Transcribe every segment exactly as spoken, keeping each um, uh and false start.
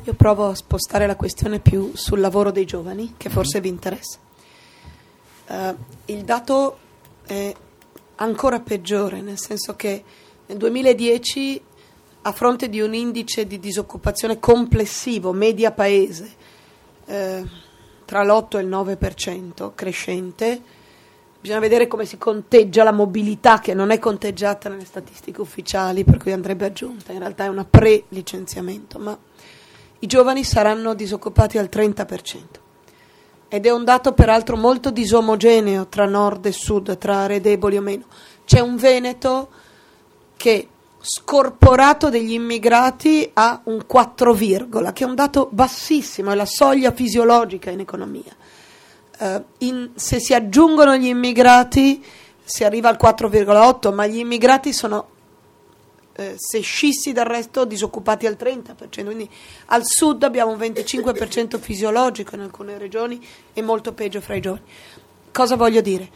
Io provo a spostare la questione più sul lavoro dei giovani, che forse vi interessa. Uh, il dato è ancora peggiore, nel senso che nel duemiladieci, a fronte di un indice di disoccupazione complessivo, media paese, eh, tra l'otto e il nove per cento, crescente, bisogna vedere come si conteggia la mobilità, che non è conteggiata nelle statistiche ufficiali, per cui andrebbe aggiunta, in realtà è una pre-licenziamento, ma i giovani saranno disoccupati al trenta per cento. Ed è un dato peraltro molto disomogeneo tra nord e sud, tra aree deboli o meno. C'è un Veneto che, scorporato degli immigrati, ha un quattro, che è un dato bassissimo, è la soglia fisiologica in economia. Uh, in, se si aggiungono gli immigrati si arriva al quattro virgola otto, ma gli immigrati sono, eh, se scissi dal resto, disoccupati al trenta per cento, quindi al sud abbiamo un venticinque per cento fisiologico in alcune regioni e molto peggio fra i giovani. Cosa voglio dire?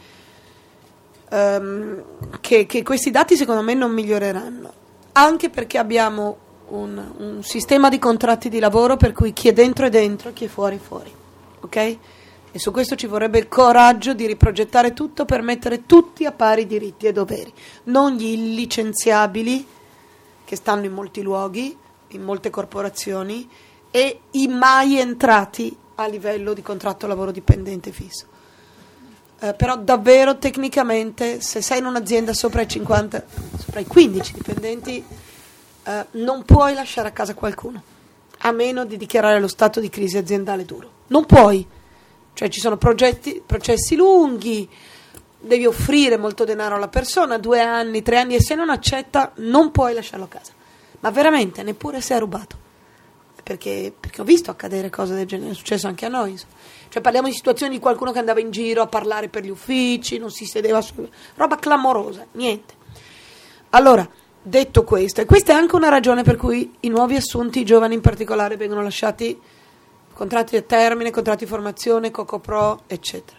Um, che, che questi dati secondo me non miglioreranno, anche perché abbiamo un, un sistema di contratti di lavoro per cui chi è dentro è dentro e chi è fuori è fuori, ok? E su questo ci vorrebbe il coraggio di riprogettare tutto per mettere tutti a pari diritti e doveri, non gli illicenziabili che stanno in molti luoghi, in molte corporazioni, e i mai entrati a livello di contratto lavoro dipendente fisso. Eh, però davvero tecnicamente, se sei in un'azienda sopra i cinquanta, sopra i quindici dipendenti, eh, non puoi lasciare a casa qualcuno, a meno di dichiarare lo stato di crisi aziendale duro. Non puoi. Cioè ci sono progetti, processi lunghi, devi offrire molto denaro alla persona, due anni, tre anni, e se non accetta non puoi lasciarlo a casa. Ma veramente, neppure se è rubato. Perché, perché ho visto accadere cose del genere, è successo anche a noi. Insomma. Cioè parliamo di situazioni di qualcuno che andava in giro a parlare per gli uffici, non si sedeva su... roba clamorosa, niente. Allora, detto questo, e questa è anche una ragione per cui i nuovi assunti, i giovani in particolare, vengono lasciati contratti a termine, contratti di formazione, Cocopro, eccetera.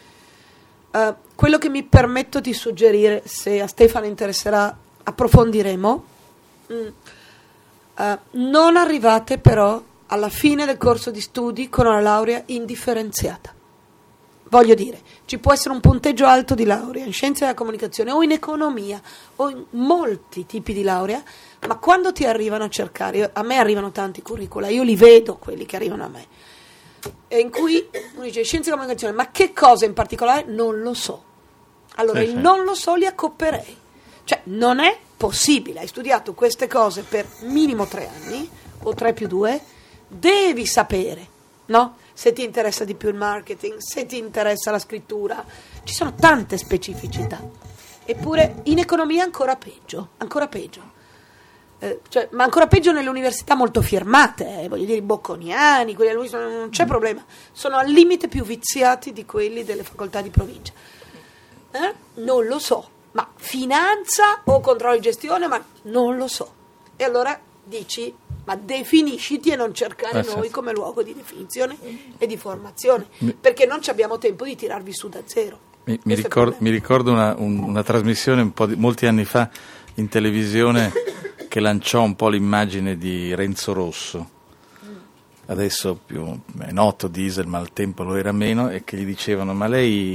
Uh, quello che mi permetto di suggerire, se a Stefano interesserà, approfondiremo. Mm, uh, non arrivate però alla fine del corso di studi con una laurea indifferenziata. Voglio dire, ci può essere un punteggio alto di laurea in scienze della comunicazione o in economia o in molti tipi di laurea, ma quando ti arrivano a cercare, io, a me arrivano tanti curricula, io li vedo quelli che arrivano a me, e in cui uno dice scienze della comunicazione, ma che cosa in particolare? Non lo so. Allora sì, il sì. non lo so li accopperei. Cioè non è possibile, hai studiato queste cose per minimo tre anni o tre più due, devi sapere, no? Se ti interessa di più il marketing, se ti interessa la scrittura, ci sono tante specificità. Eppure in economia ancora peggio, ancora peggio. Eh, cioè, ma ancora peggio nelle università molto firmate, eh, voglio dire i bocconiani, quelli a lui sono, non c'è problema, sono al limite più viziati di quelli delle facoltà di provincia. Eh? Non lo so, ma finanza o controllo di gestione, ma non lo so. E allora dici, ma definisciti e non cercare eh, noi sì. come luogo di definizione e di formazione, mi, perché non ci abbiamo tempo di tirarvi su da zero. Mi, mi, ricordo, mi ricordo una, un, una trasmissione un po' di, molti anni fa in televisione che lanciò un po' l'immagine di Renzo Rosso, adesso più è noto Diesel, ma al tempo lo era meno, e che gli dicevano ma lei,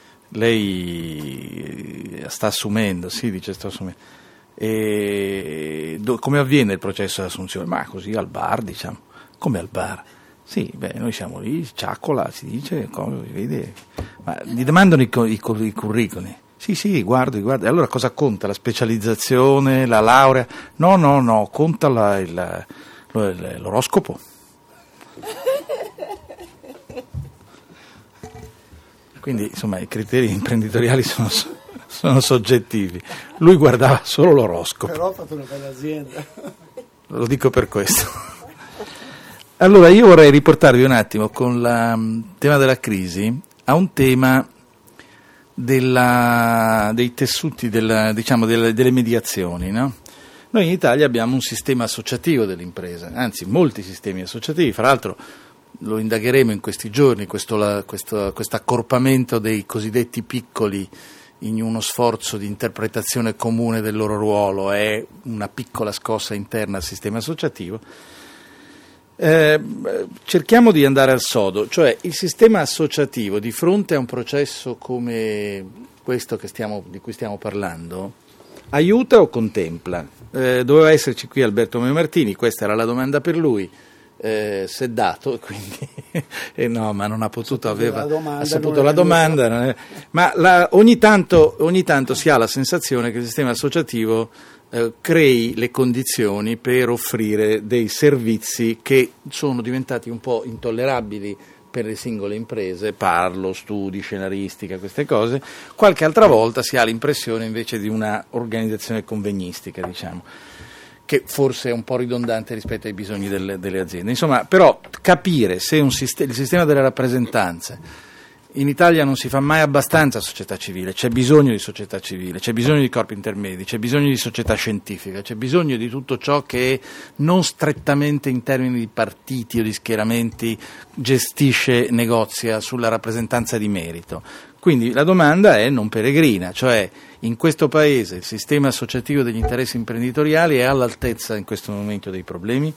lei sta assumendo, sì dice sto assumendo, e do, come avviene il processo di assunzione? Ma così al bar, diciamo. Come al bar? Sì, beh, noi siamo lì, ciaccola, si dice, come, vede. Ma gli domandano i, i, i curricoli. Sì, sì, guardi, guardi. Allora cosa conta? La specializzazione, la laurea? No, no, no, conta la, il, l'oroscopo. Quindi, insomma, i criteri imprenditoriali sono, sono soggettivi. Lui guardava solo l'oroscopo. Però ha fatto una bella azienda. Lo dico per questo. Allora, io vorrei riportarvi un attimo con il tema della crisi a un tema della, dei tessuti, della, diciamo, delle, delle mediazioni, no? Noi in Italia abbiamo un sistema associativo dell'impresa, anzi molti sistemi associativi, fra l'altro lo indagheremo in questi giorni, questo, questo accorpamento dei cosiddetti piccoli in uno sforzo di interpretazione comune del loro ruolo è una piccola scossa interna al sistema associativo. Eh, cerchiamo di andare al sodo, cioè il sistema associativo di fronte a un processo come questo che stiamo, di cui stiamo parlando, aiuta o contempla? Eh, doveva esserci qui Alberto Meo Martini, questa era la domanda per lui. Eh, si è dato, quindi eh no, ma non ha potuto, aveva domanda, ha saputo la domanda, è, ma la, ogni, tanto, ogni tanto si ha la sensazione che il sistema associativo eh, crei le condizioni per offrire dei servizi che sono diventati un po' intollerabili per le singole imprese, parlo, studi, scenaristica, queste cose. Qualche altra volta si ha l'impressione invece di una organizzazione convegnistica, diciamo, che forse è un po' ridondante rispetto ai bisogni delle, delle aziende. Insomma, però capire se un sist- il sistema delle rappresentanze in Italia non si fa mai abbastanza società civile, c'è bisogno di società civile, c'è bisogno di corpi intermedi, c'è bisogno di società scientifica, c'è bisogno di tutto ciò che non strettamente in termini di partiti o di schieramenti gestisce, negozia sulla rappresentanza di merito. Quindi la domanda è non peregrina, cioè in questo paese il sistema associativo degli interessi imprenditoriali è all'altezza in questo momento dei problemi?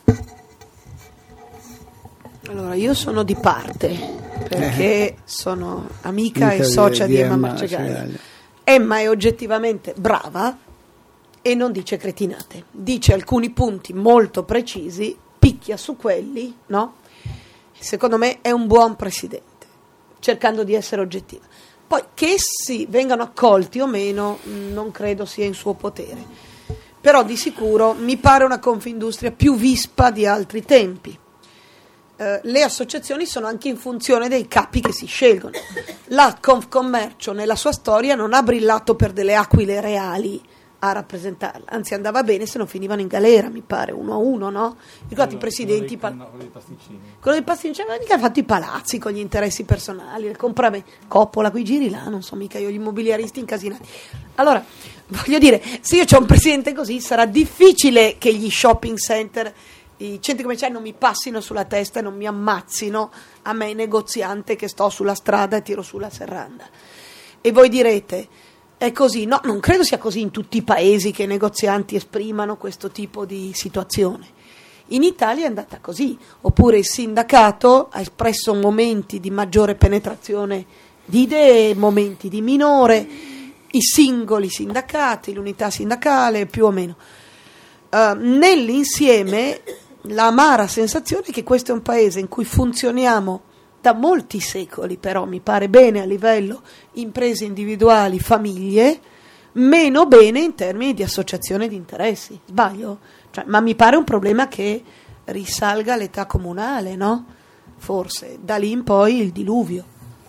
Allora, io sono di parte, perché eh. sono amica Mica e socia di, di, di Emma Emma Marcegaglia. Emma è oggettivamente brava e non dice cretinate, dice alcuni punti molto precisi, picchia su quelli, no? Secondo me è un buon presidente, cercando di essere oggettiva. Poi che essi vengano accolti o meno non credo sia in suo potere, però di sicuro mi pare una Confindustria più vispa di altri tempi. Eh, le associazioni sono anche in funzione dei capi che si scelgono. La Confcommercio nella sua storia non ha brillato per delle aquile reali a rappresentarla, anzi andava bene se non finivano in galera, mi pare, uno a uno, no? Ricordate i presidenti, quello dei, no, quello dei pasticcini, quello dei pasticcini, aveva mica fatto i palazzi con gli interessi personali, il compravendita, Coppola, quei giri là, non so mica io, gli immobiliaristi incasinati. Allora, voglio dire, se io c'ho un presidente così sarà difficile che gli shopping center, i centri commerciali non mi passino sulla testa e non mi ammazzino a me negoziante che sto sulla strada e tiro sulla serranda. E voi direte, è così? No, non credo sia così in tutti i paesi che i negozianti esprimano questo tipo di situazione. In Italia è andata così, oppure il sindacato ha espresso momenti di maggiore penetrazione di idee, momenti di minore, i singoli sindacati, l'unità sindacale più o meno. Uh, nell'insieme l'amara sensazione è che questo è un paese in cui funzioniamo da molti secoli, però mi pare bene a livello imprese individuali, famiglie, meno bene in termini di associazione di interessi. Sbaglio? Cioè, ma mi pare un problema che risalga all'età comunale, no? Forse, da lì in poi il diluvio.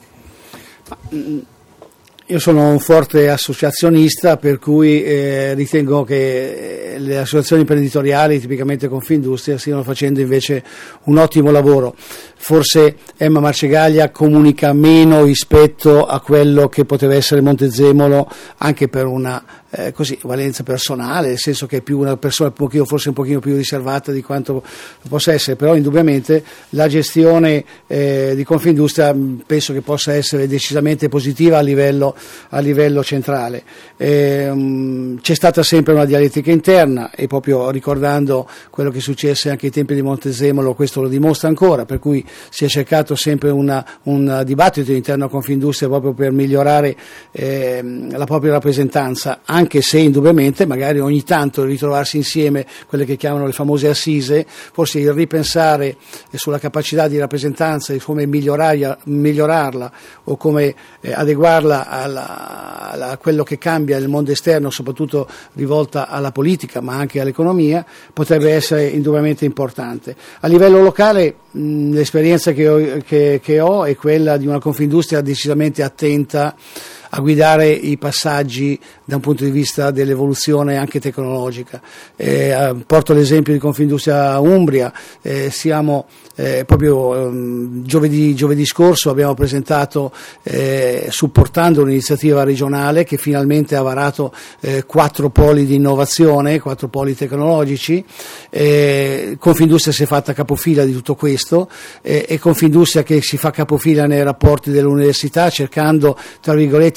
Io sono un forte associazionista, per cui eh, ritengo che le associazioni imprenditoriali, tipicamente Confindustria, stiano facendo invece un ottimo lavoro. Forse Emma Marcegaglia comunica meno rispetto a quello che poteva essere Montezemolo, anche per una eh, così, valenza personale, nel senso che è più una persona un pochino, forse un pochino più riservata di quanto possa essere, però indubbiamente la gestione eh, di Confindustria penso che possa essere decisamente positiva a livello, a livello centrale. Eh, um, c'è stata sempre una dialettica interna e proprio ricordando quello che successe anche ai tempi di Montezemolo questo lo dimostra ancora, per cui si è cercato sempre una, un dibattito interno a Confindustria proprio per migliorare eh, la propria rappresentanza, anche se indubbiamente magari ogni tanto ritrovarsi insieme quelle che chiamano le famose assise, forse il ripensare sulla capacità di rappresentanza e come migliorarla, migliorarla o come eh, adeguarla alla, alla, a quello che cambia nel mondo esterno, soprattutto rivolta alla politica ma anche all'economia, potrebbe essere indubbiamente importante. A livello locale mh, l'esperienza che ho, che, che ho è quella di una Confindustria decisamente attenta a guidare i passaggi da un punto di vista dell'evoluzione anche tecnologica. Eh, porto l'esempio di Confindustria Umbria, eh, siamo eh, proprio um, giovedì, giovedì scorso abbiamo presentato, eh, supportando un'iniziativa regionale che finalmente ha varato eh, quattro poli di innovazione, quattro poli tecnologici. Eh, Confindustria si è fatta capofila di tutto questo eh, e Confindustria che si fa capofila nei rapporti dell'università cercando, tra virgolette,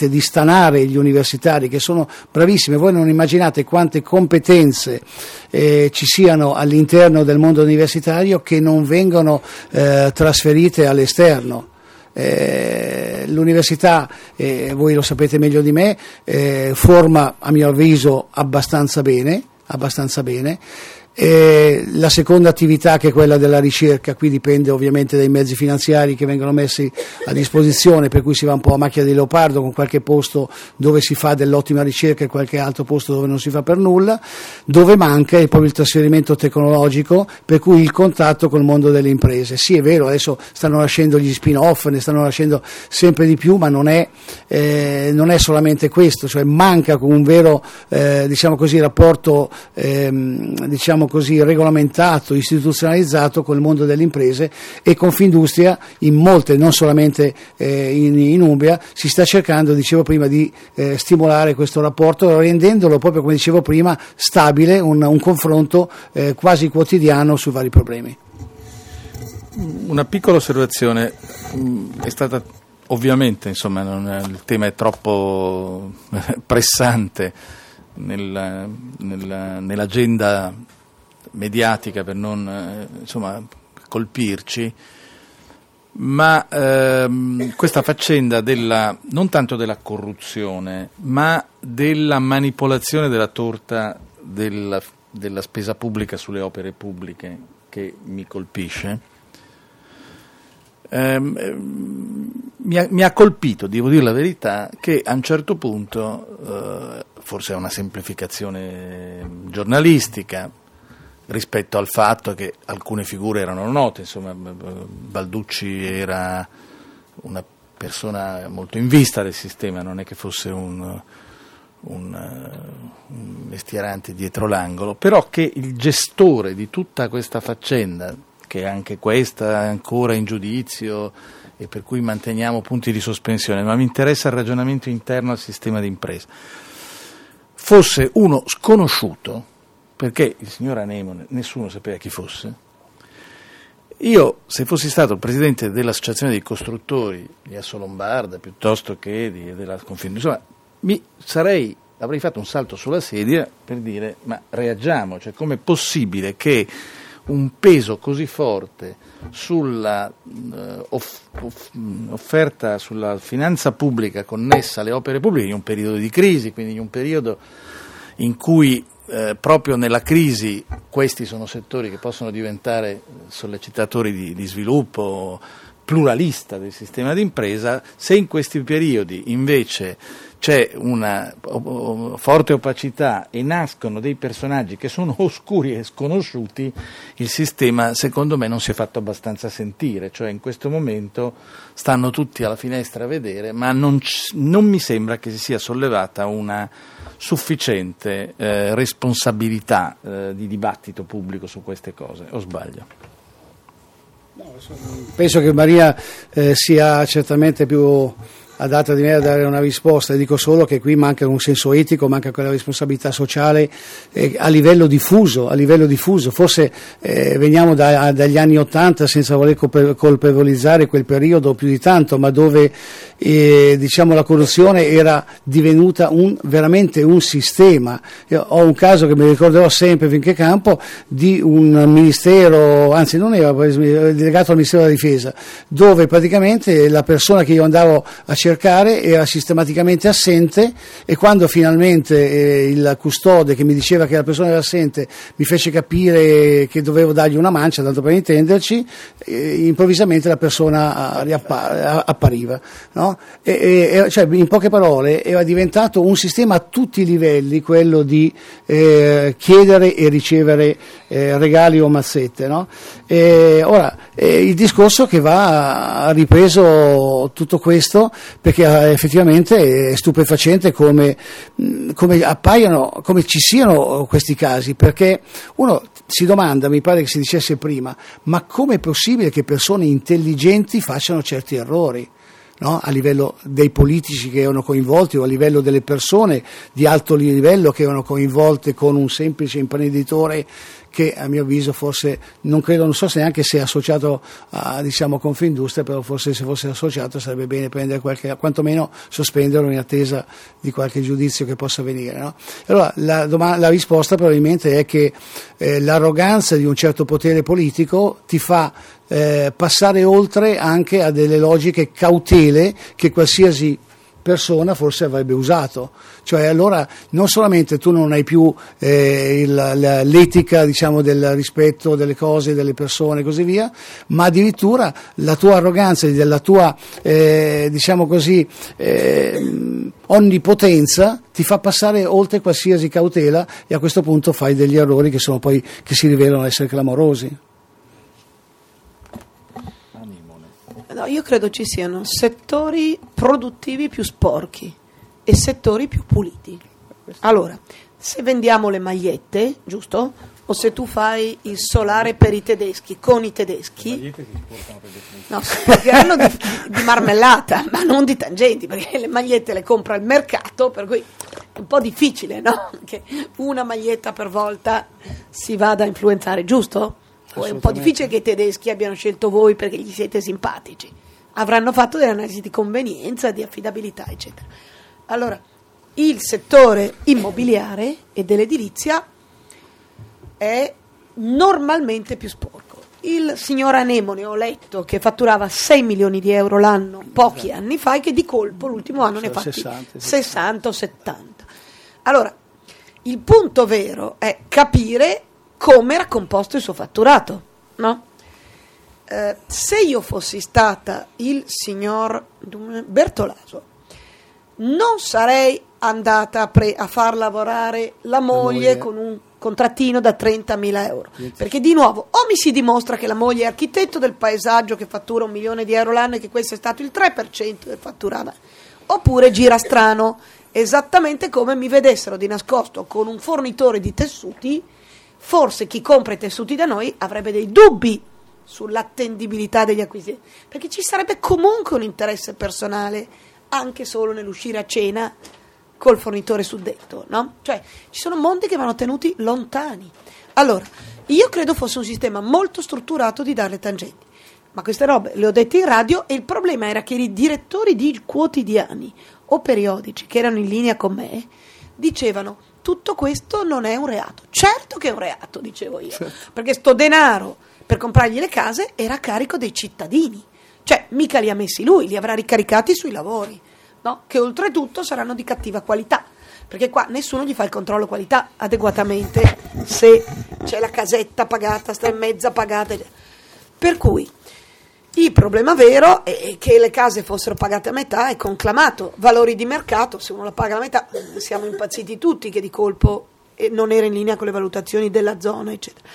veramente di stanare gli universitari, che sono bravissimi. Voi non immaginate quante competenze eh, ci siano all'interno del mondo universitario che non vengono eh, trasferite all'esterno. Eh, l'università, eh, voi lo sapete meglio di me, eh, forma a mio avviso abbastanza bene, abbastanza bene. E la seconda attività, che è quella della ricerca, qui dipende ovviamente dai mezzi finanziari che vengono messi a disposizione, per cui si va un po' a macchia di leopardo, con qualche posto dove si fa dell'ottima ricerca e qualche altro posto dove non si fa per nulla. Dove manca è proprio il trasferimento tecnologico, per cui il contatto col mondo delle imprese. Sì, è vero, adesso stanno nascendo gli spin-off, ne stanno nascendo sempre di più, ma non è, eh, non è solamente questo, cioè manca un vero eh, diciamo così rapporto ehm, diciamo così regolamentato, istituzionalizzato col mondo delle imprese, e Confindustria in molte, non solamente eh, in, in Umbria, si sta cercando, dicevo prima, di eh, stimolare questo rapporto, rendendolo proprio, come dicevo prima, stabile, un, un confronto eh, quasi quotidiano sui vari problemi. Una piccola osservazione, è stata ovviamente, insomma, non è, il tema è troppo pressante nel, nel, nell'agenda mediatica per non eh, insomma colpirci, ma ehm, questa faccenda della, non tanto della corruzione, ma della manipolazione della torta della, della spesa pubblica sulle opere pubbliche, che mi colpisce, ehm, mi, ha, mi ha colpito, devo dire la verità, che a un certo punto, eh, forse è una semplificazione giornalistica, rispetto al fatto che alcune figure erano note, insomma Balducci era una persona molto in vista del sistema, non è che fosse un, un, un mestierante dietro l'angolo, però che il gestore di tutta questa faccenda, che anche questa è ancora in giudizio e per cui manteniamo punti di sospensione, ma mi interessa il ragionamento interno al sistema di impresa, fosse uno sconosciuto, perché il signor Anemone nessuno sapeva chi fosse. Io, se fossi stato il presidente dell'associazione dei costruttori di Assolombarda, piuttosto che di, della Confindustria, insomma, mi sarei, avrei fatto un salto sulla sedia per dire: ma reagiamo, cioè com'è possibile che un peso così forte sulla uh, off, off, offerta, sulla finanza pubblica connessa alle opere pubbliche, in un periodo di crisi, quindi in un periodo in cui Eh, proprio nella crisi questi sono settori che possono diventare sollecitatori di, di sviluppo pluralista del sistema d'impresa, se in questi periodi invece c'è una o, forte opacità e nascono dei personaggi che sono oscuri e sconosciuti, il sistema secondo me non si è fatto abbastanza sentire, cioè in questo momento stanno tutti alla finestra a vedere, ma non, non mi sembra che si sia sollevata una sufficiente eh, responsabilità eh, di dibattito pubblico su queste cose, o sbaglio? No, penso che Maria eh, sia certamente più adatta di me a dare una risposta, dico solo che qui manca un senso etico, manca quella responsabilità sociale eh, a livello diffuso, a livello diffuso. Forse eh, veniamo da, dagli anni Ottanta, senza voler colpevolizzare quel periodo più di tanto, ma dove eh, diciamo la corruzione era divenuta un, veramente un sistema. Io ho un caso che mi ricorderò sempre finché campo, di un ministero, anzi non era delegato al Ministero della Difesa, dove praticamente la persona che io andavo a cercare era sistematicamente assente, e quando finalmente eh, il custode che mi diceva che la persona era assente mi fece capire che dovevo dargli una mancia, tanto per intenderci, eh, improvvisamente la persona riappa- appariva, no? e, e, cioè, in poche parole era diventato un sistema a tutti i livelli, quello di eh, chiedere e ricevere eh, regali o mazzette, no? E ora eh, il discorso che va ripreso tutto questo, perché effettivamente è stupefacente come, come appaiono, come ci siano questi casi, perché uno si domanda, mi pare che si dicesse prima, ma com'è possibile che persone intelligenti facciano certi errori? No? A livello dei politici che erano coinvolti, o a livello delle persone di alto livello che erano coinvolte con un semplice imprenditore che a mio avviso forse, non credo, non so se neanche se è associato a, diciamo, Confindustria, però forse se fosse associato sarebbe bene prendere qualche, quantomeno sospenderlo in attesa di qualche giudizio che possa venire, no? Allora la, domanda, la risposta probabilmente è che eh, l'arroganza di un certo potere politico ti fa eh, passare oltre anche a delle logiche cautele che qualsiasi persona forse avrebbe usato, cioè allora non solamente tu non hai più eh, il, la, l'etica, diciamo, del rispetto delle cose, delle persone e così via, ma addirittura la tua arroganza, della tua eh, diciamo così eh, onnipotenza ti fa passare oltre qualsiasi cautela, e a questo punto fai degli errori che sono poi, che si rivelano essere clamorosi. No, io credo ci siano settori produttivi più sporchi e settori più puliti. Allora, se vendiamo le magliette, giusto? O se tu fai il solare per i tedeschi con i tedeschi, no, si sporcheranno di, di marmellata, ma non di tangenti, perché le magliette le compra il mercato, per cui è un po' difficile, no? Che una maglietta per volta si vada a influenzare, giusto? O è un po' difficile che i tedeschi abbiano scelto voi perché gli siete simpatici. Avranno fatto delle analisi di convenienza, di affidabilità, eccetera. Allora, il settore immobiliare e dell'edilizia è normalmente più sporco. Il signor Anemone, ho letto, che fatturava sei milioni di euro l'anno pochi anni fa, e che di colpo l'ultimo anno ne ha fatti sessanta o settanta. Allora, il punto vero è capire come era composto il suo fatturato, no? Eh, se io fossi stata il signor Bertolaso, non sarei andata a, pre- a far lavorare la moglie, la moglie con un contrattino da trentamila euro, perché di nuovo o mi si dimostra che la moglie è architetto del paesaggio che fattura un milione di euro l'anno e che questo è stato il tre per cento del fatturato, oppure gira strano, esattamente come mi vedessero di nascosto con un fornitore di tessuti. Forse chi compra i tessuti da noi avrebbe dei dubbi sull'attendibilità degli acquisti, perché ci sarebbe comunque un interesse personale anche solo nell'uscire a cena col fornitore suddetto, no? Cioè ci sono mondi che vanno tenuti lontani. Allora, io credo fosse un sistema molto strutturato di dare tangenti, ma queste robe le ho dette in radio, e il problema era che i direttori di quotidiani o periodici che erano in linea con me dicevano: tutto questo non è un reato. Certo che è un reato, dicevo io, certo, perché sto denaro per comprargli le case era a carico dei cittadini, cioè mica li ha messi lui, li avrà ricaricati sui lavori, no? Che oltretutto saranno di cattiva qualità, perché qua nessuno gli fa il controllo qualità adeguatamente, se c'è la casetta pagata, sta in mezza pagata, per cui il problema vero è che le case fossero pagate a metà è conclamato. Valori di mercato, se uno la paga a metà, siamo impazziti tutti che di colpo non era in linea con le valutazioni della zona, eccetera.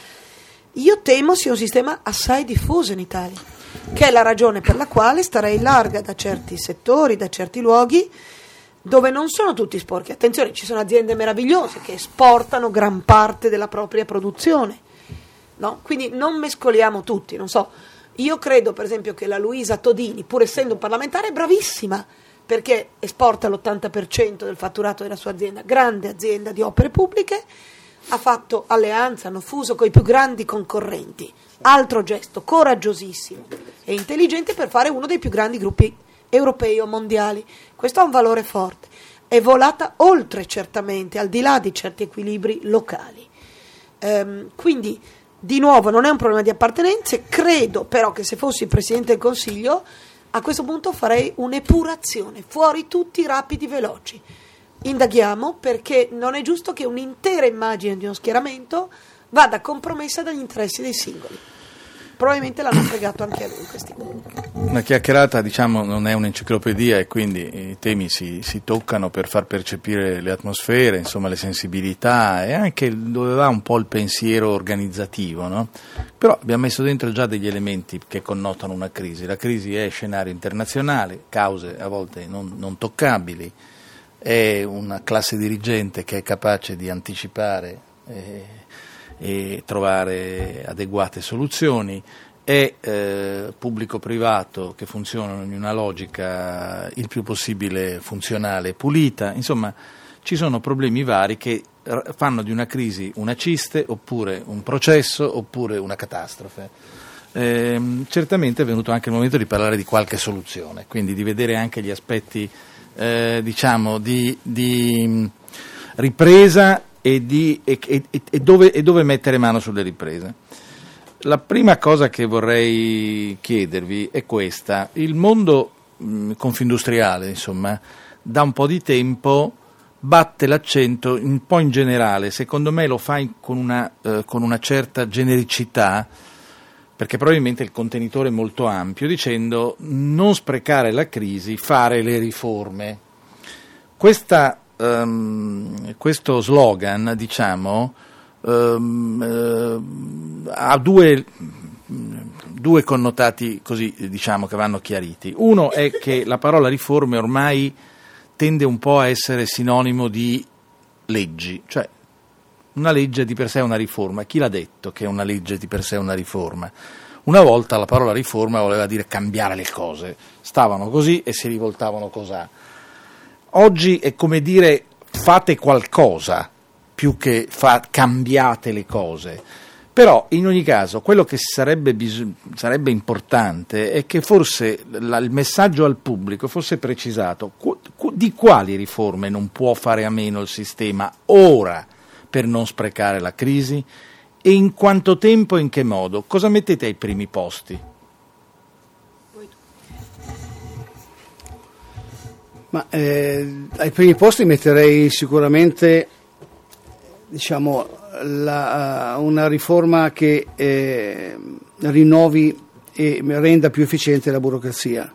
Io temo sia un sistema assai diffuso in Italia, che è la ragione per la quale starei larga da certi settori, da certi luoghi, dove non sono tutti sporchi. Attenzione, ci sono aziende meravigliose che esportano gran parte della propria produzione, no? Quindi non mescoliamo tutti, non so. Io credo per esempio che la Luisa Todini, pur essendo parlamentare, è bravissima, perché esporta l'ottanta per cento del fatturato della sua azienda, grande azienda di opere pubbliche, ha fatto alleanza, hanno fuso con i più grandi concorrenti, altro gesto coraggiosissimo e intelligente per fare uno dei più grandi gruppi europei o mondiali. Questo ha un valore forte, è volata oltre certamente, al di là di certi equilibri locali. Ehm, quindi di nuovo non è un problema di appartenenze, credo però che se fossi Presidente del Consiglio a questo punto farei un'epurazione, fuori tutti rapidi veloci, indaghiamo, perché non è giusto che un'intera immagine di uno schieramento vada compromessa dagli interessi dei singoli. Probabilmente l'hanno fregato anche a lui questi punti. Una chiacchierata, diciamo, non è un'enciclopedia e quindi i temi si, si toccano per far percepire le atmosfere, insomma le sensibilità e anche dove va un po' il pensiero organizzativo, no? Però abbiamo messo dentro già degli elementi che connotano una crisi. La crisi è scenario internazionale, cause a volte non, non toccabili, è una classe dirigente che è capace di anticipare eh, e trovare adeguate soluzioni, è eh, pubblico-privato che funzionano in una logica il più possibile funzionale e pulita. Insomma, ci sono problemi vari che fanno di una crisi una ciste, oppure un processo, oppure una catastrofe. Eh, certamente è venuto anche il momento di parlare di qualche soluzione, quindi di vedere anche gli aspetti eh, diciamo di, di ripresa e, di, e, e, e, dove, e dove mettere mano sulle riprese. La prima cosa che vorrei chiedervi è questa: il mondo mh, confindustriale, insomma, da un po' di tempo batte l'accento un po' in generale, secondo me lo fa in, con, una, eh, con una certa genericità, perché probabilmente il contenitore è molto ampio, dicendo non sprecare la crisi, fare le riforme. Questa, um, questo slogan, diciamo, um, uh, ha due, due connotati così, diciamo, che vanno chiariti. Uno è che la parola riforme ormai tende un po' a essere sinonimo di leggi, cioè una legge di per sé è una riforma. Chi l'ha detto che una legge di per sé è una riforma? Una volta la parola riforma voleva dire cambiare le cose, stavano così e si rivoltavano cosà. Oggi è come dire fate qualcosa più che fa, cambiate le cose. Però in ogni caso quello che sarebbe, bis- sarebbe importante è che forse la, il messaggio al pubblico fosse precisato qu- qu- di quali riforme non può fare a meno il sistema ora per non sprecare la crisi, e in quanto tempo e in che modo. Cosa mettete ai primi posti? Ma eh, ai primi posti metterei sicuramente, diciamo, la, uh, una riforma che eh, rinnovi e renda più efficiente la burocrazia.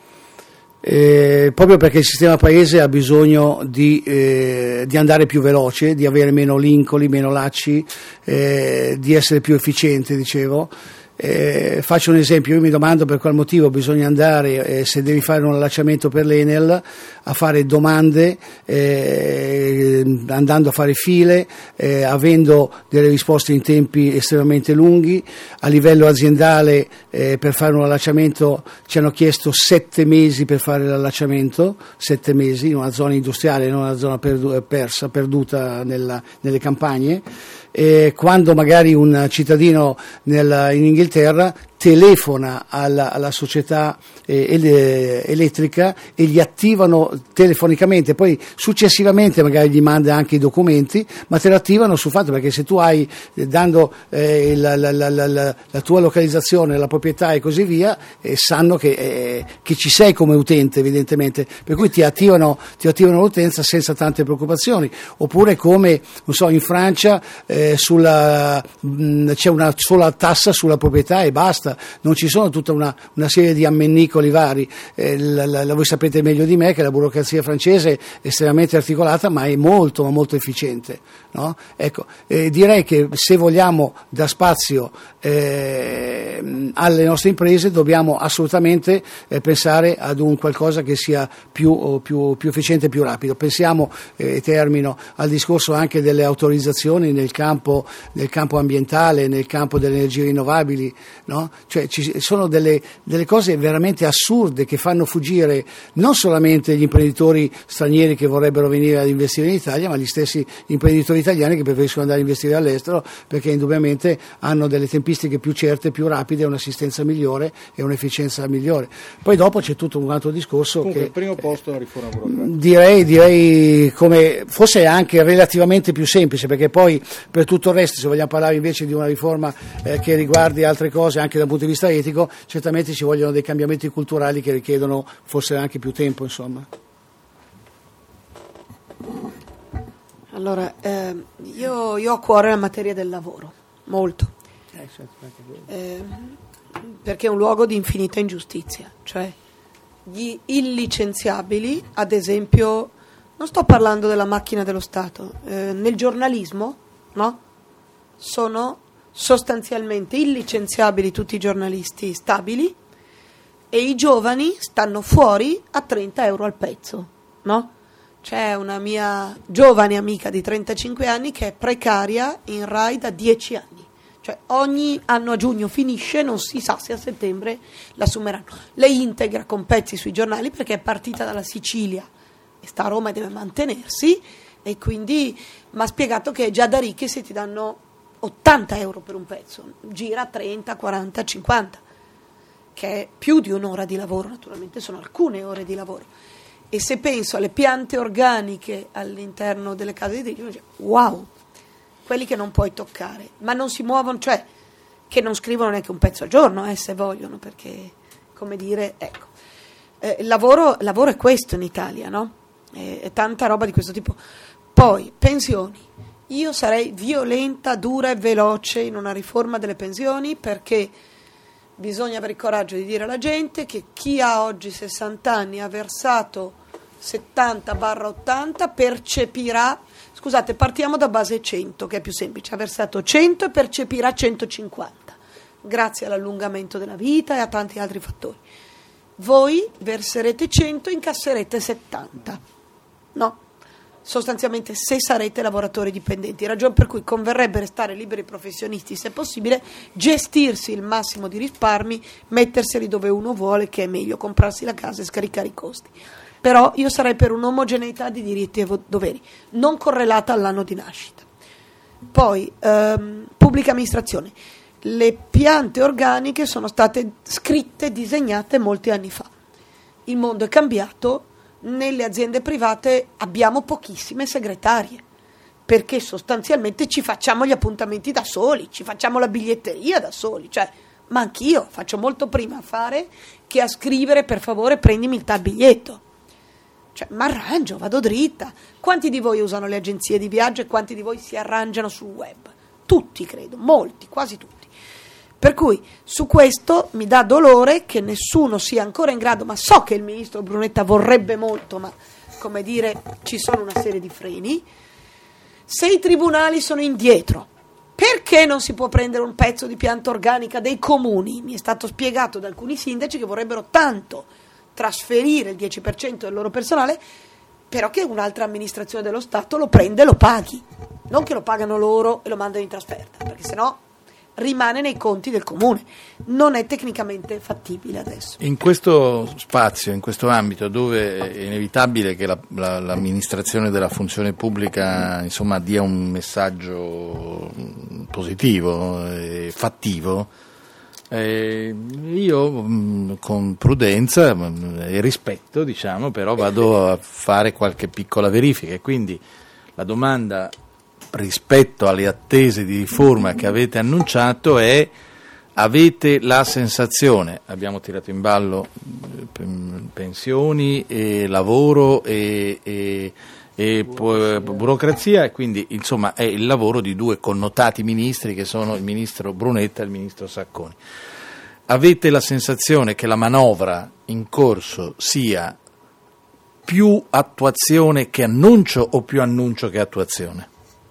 Eh, proprio perché il sistema paese ha bisogno di, eh, di andare più veloce, di avere meno vincoli, meno lacci, eh, di essere più efficiente, dicevo. Eh, faccio un esempio: io mi domando per qual motivo bisogna andare, eh, se devi fare un allacciamento per l'Enel, a fare domande, eh, andando a fare file, eh, avendo delle risposte in tempi estremamente lunghi. A livello aziendale, eh, per fare un allacciamento ci hanno chiesto sette mesi per fare l'allacciamento, sette mesi in una zona industriale, non una zona perdu- persa, perduta nella, nelle campagne. E quando magari un cittadino nel, in Inghilterra telefona alla, alla società eh, ele, elettrica e gli attivano telefonicamente, poi successivamente magari gli manda anche i documenti, ma te lo attivano sul fatto, perché se tu hai, eh, dando eh, la, la, la, la, la tua localizzazione, la proprietà e così via, eh, sanno che, eh, che ci sei come utente, evidentemente, per cui ti attivano, ti attivano l'utenza senza tante preoccupazioni. Oppure come, non so, in Francia eh, sulla, mh, c'è una sola tassa sulla proprietà e basta. Non ci sono tutta una, una serie di ammennicoli vari. Eh, la, la, voi sapete meglio di me che la burocrazia francese è estremamente articolata, ma è molto ma molto efficiente, no? Ecco, eh, direi che se vogliamo dar spazio eh, alle nostre imprese dobbiamo assolutamente eh, pensare ad un qualcosa che sia più, più, più efficiente e più rapido. Pensiamo, e eh, termino, al discorso anche delle autorizzazioni nel campo, nel campo ambientale, nel campo delle energie rinnovabili, no? Cioè ci sono delle, delle cose veramente assurde che fanno fuggire non solamente gli imprenditori stranieri che vorrebbero venire ad investire in Italia, ma gli stessi imprenditori italiani che preferiscono andare a investire all'estero, perché indubbiamente hanno delle tempistiche più certe, più rapide, un'assistenza migliore e un'efficienza migliore. Poi dopo c'è tutto un altro discorso. Comunque, che il primo posto è la riforma burocratica. Direi, direi come forse anche relativamente più semplice, perché poi per tutto il resto, se vogliamo parlare invece di una riforma eh, che riguardi altre cose anche dal punto di vista etico, certamente ci vogliono dei cambiamenti culturali che richiedono forse anche più tempo, insomma. Allora, eh, io, io ho a cuore la materia del lavoro, molto, eh, perché è un luogo di infinita ingiustizia, cioè gli illicenziabili, ad esempio, non sto parlando della macchina dello Stato, eh, nel giornalismo, no? Sono sostanzialmente illicenziabili tutti i giornalisti stabili e i giovani stanno fuori a trenta euro al pezzo, no? C'è una mia giovane amica di trentacinque anni che è precaria in Rai da dieci anni, cioè ogni anno a giugno finisce, non si sa se a settembre l'assumeranno. Lei integra con pezzi sui giornali perché è partita dalla Sicilia e sta a Roma e deve mantenersi, e quindi mi ha spiegato che è già da ricchi se ti danno ottanta euro per un pezzo, gira trenta, quaranta, cinquanta, che è più di un'ora di lavoro, naturalmente sono alcune ore di lavoro. E se penso alle piante organiche all'interno delle case di editrici, wow, quelli che non puoi toccare, ma non si muovono, cioè che non scrivono neanche un pezzo al giorno, eh, se vogliono, perché, come dire, ecco, eh, il lavoro, lavoro è questo in Italia, no? È, è tanta roba di questo tipo. Poi, pensioni. Io sarei violenta, dura e veloce in una riforma delle pensioni, perché bisogna avere il coraggio di dire alla gente che chi ha oggi sessanta anni ha versato settanta ottanta percepirà, scusate, partiamo da base cento, che è più semplice, ha versato cento e percepirà centocinquanta, grazie all'allungamento della vita e a tanti altri fattori. Voi verserete cento, incasserete settanta, no? Sostanzialmente, se sarete lavoratori dipendenti, ragione per cui converrebbe restare liberi professionisti se possibile, gestirsi il massimo di risparmi, metterseli dove uno vuole, che è meglio, comprarsi la casa e scaricare i costi. Però io sarei per un'omogeneità di diritti e doveri, non correlata all'anno di nascita. Poi, ehm, pubblica amministrazione. Le piante organiche sono state scritte, disegnate molti anni fa. Il mondo è cambiato. Nelle aziende private abbiamo pochissime segretarie, perché sostanzialmente ci facciamo gli appuntamenti da soli, ci facciamo la biglietteria da soli, cioè, ma anch'io faccio molto prima a fare che a scrivere per favore prendimi il tal biglietto, cioè mi arrangio, vado dritta. Quanti di voi usano le agenzie di viaggio e quanti di voi si arrangiano sul web? Tutti, credo, molti, quasi tutti. Per cui su questo mi dà dolore che nessuno sia ancora in grado, ma so che il ministro Brunetta vorrebbe molto, ma come dire, ci sono una serie di freni. Se i tribunali sono indietro, perché non si può prendere un pezzo di pianta organica dei comuni? Mi è stato spiegato da alcuni sindaci che vorrebbero tanto trasferire il dieci per cento del loro personale, però che un'altra amministrazione dello Stato lo prende e lo paghi, non che lo pagano loro e lo mandano in trasferta, perché sennò rimane nei conti del comune. Non è tecnicamente fattibile adesso. In questo spazio, in questo ambito, dove è inevitabile che la, la, l'amministrazione della funzione pubblica, insomma, dia un messaggio positivo e fattivo, eh, io mh, con prudenza mh, e rispetto, diciamo, però vado a fare qualche piccola verifica, e quindi la domanda rispetto alle attese di riforma che avete annunciato è: avete la sensazione, abbiamo tirato in ballo pensioni e lavoro e, e, e burocrazia, e quindi insomma è il lavoro di due connotati ministri che sono il ministro Brunetta e il ministro Sacconi. Avete la sensazione che la manovra in corso sia più attuazione che annuncio o più annuncio che attuazione?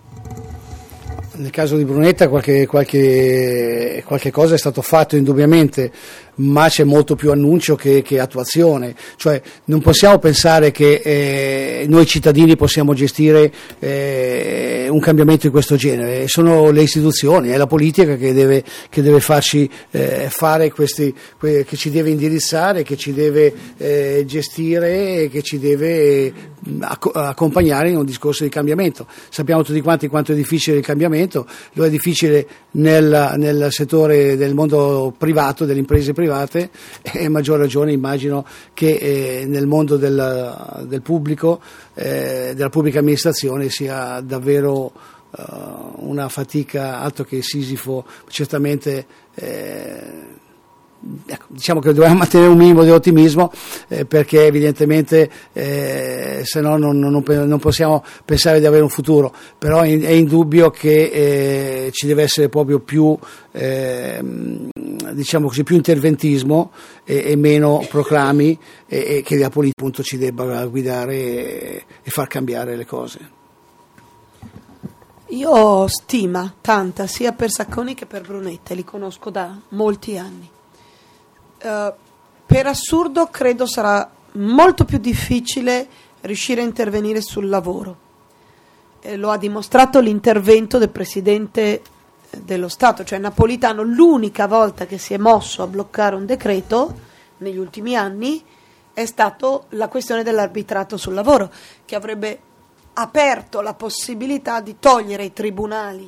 Nel caso di Brunetta qualche, qualche, qualche cosa è stato fatto indubbiamente, ma c'è molto più annuncio che, che attuazione. Cioè non possiamo pensare che eh, noi cittadini possiamo gestire eh, un cambiamento di questo genere. Sono le istituzioni, è la politica che deve, che deve farci eh, fare questi, que, che ci deve indirizzare, che ci deve eh, gestire, che ci deve acc- accompagnare in un discorso di cambiamento. Sappiamo tutti quanti quanto è difficile il cambiamento. Lo è difficile nel, nel settore del mondo privato, delle imprese private, e a maggior ragione immagino che eh, nel mondo del, del pubblico, eh, della pubblica amministrazione, sia davvero uh, una fatica altro che Sisifo. Certamente eh, ecco, diciamo che dobbiamo mantenere un minimo di ottimismo, eh, perché evidentemente eh, se no non, non, non possiamo pensare di avere un futuro, però è, è indubbio che eh, ci deve essere proprio più eh, diciamo così, più interventismo e, e meno proclami, e, e che la politica appunto ci debba guidare e, e far cambiare le cose. Io ho stima tanta sia per Sacconi che per Brunetta, li conosco da molti anni. Uh, per assurdo credo sarà molto più difficile riuscire a intervenire sul lavoro. Eh, lo ha dimostrato l'intervento del Presidente dello Stato, cioè Napolitano. L'unica volta che si è mosso a bloccare un decreto negli ultimi anni è stato la questione dell'arbitrato sul lavoro, che avrebbe aperto la possibilità di togliere ai tribunali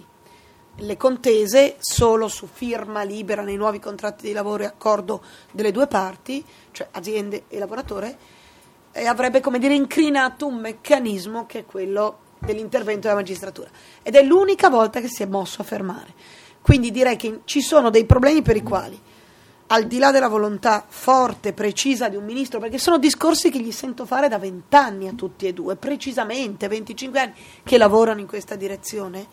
le contese solo su firma libera nei nuovi contratti di lavoro e accordo delle due parti, cioè aziende e lavoratore, e avrebbe, come dire, incrinato un meccanismo che è quello dell'intervento della magistratura, ed è l'unica volta che si è mosso a fermare. Quindi direi che ci sono dei problemi per i quali, al di là della volontà forte, precisa di un ministro, perché sono discorsi che gli sento fare da vent'anni a tutti e due, precisamente venticinque anni che lavorano in questa direzione,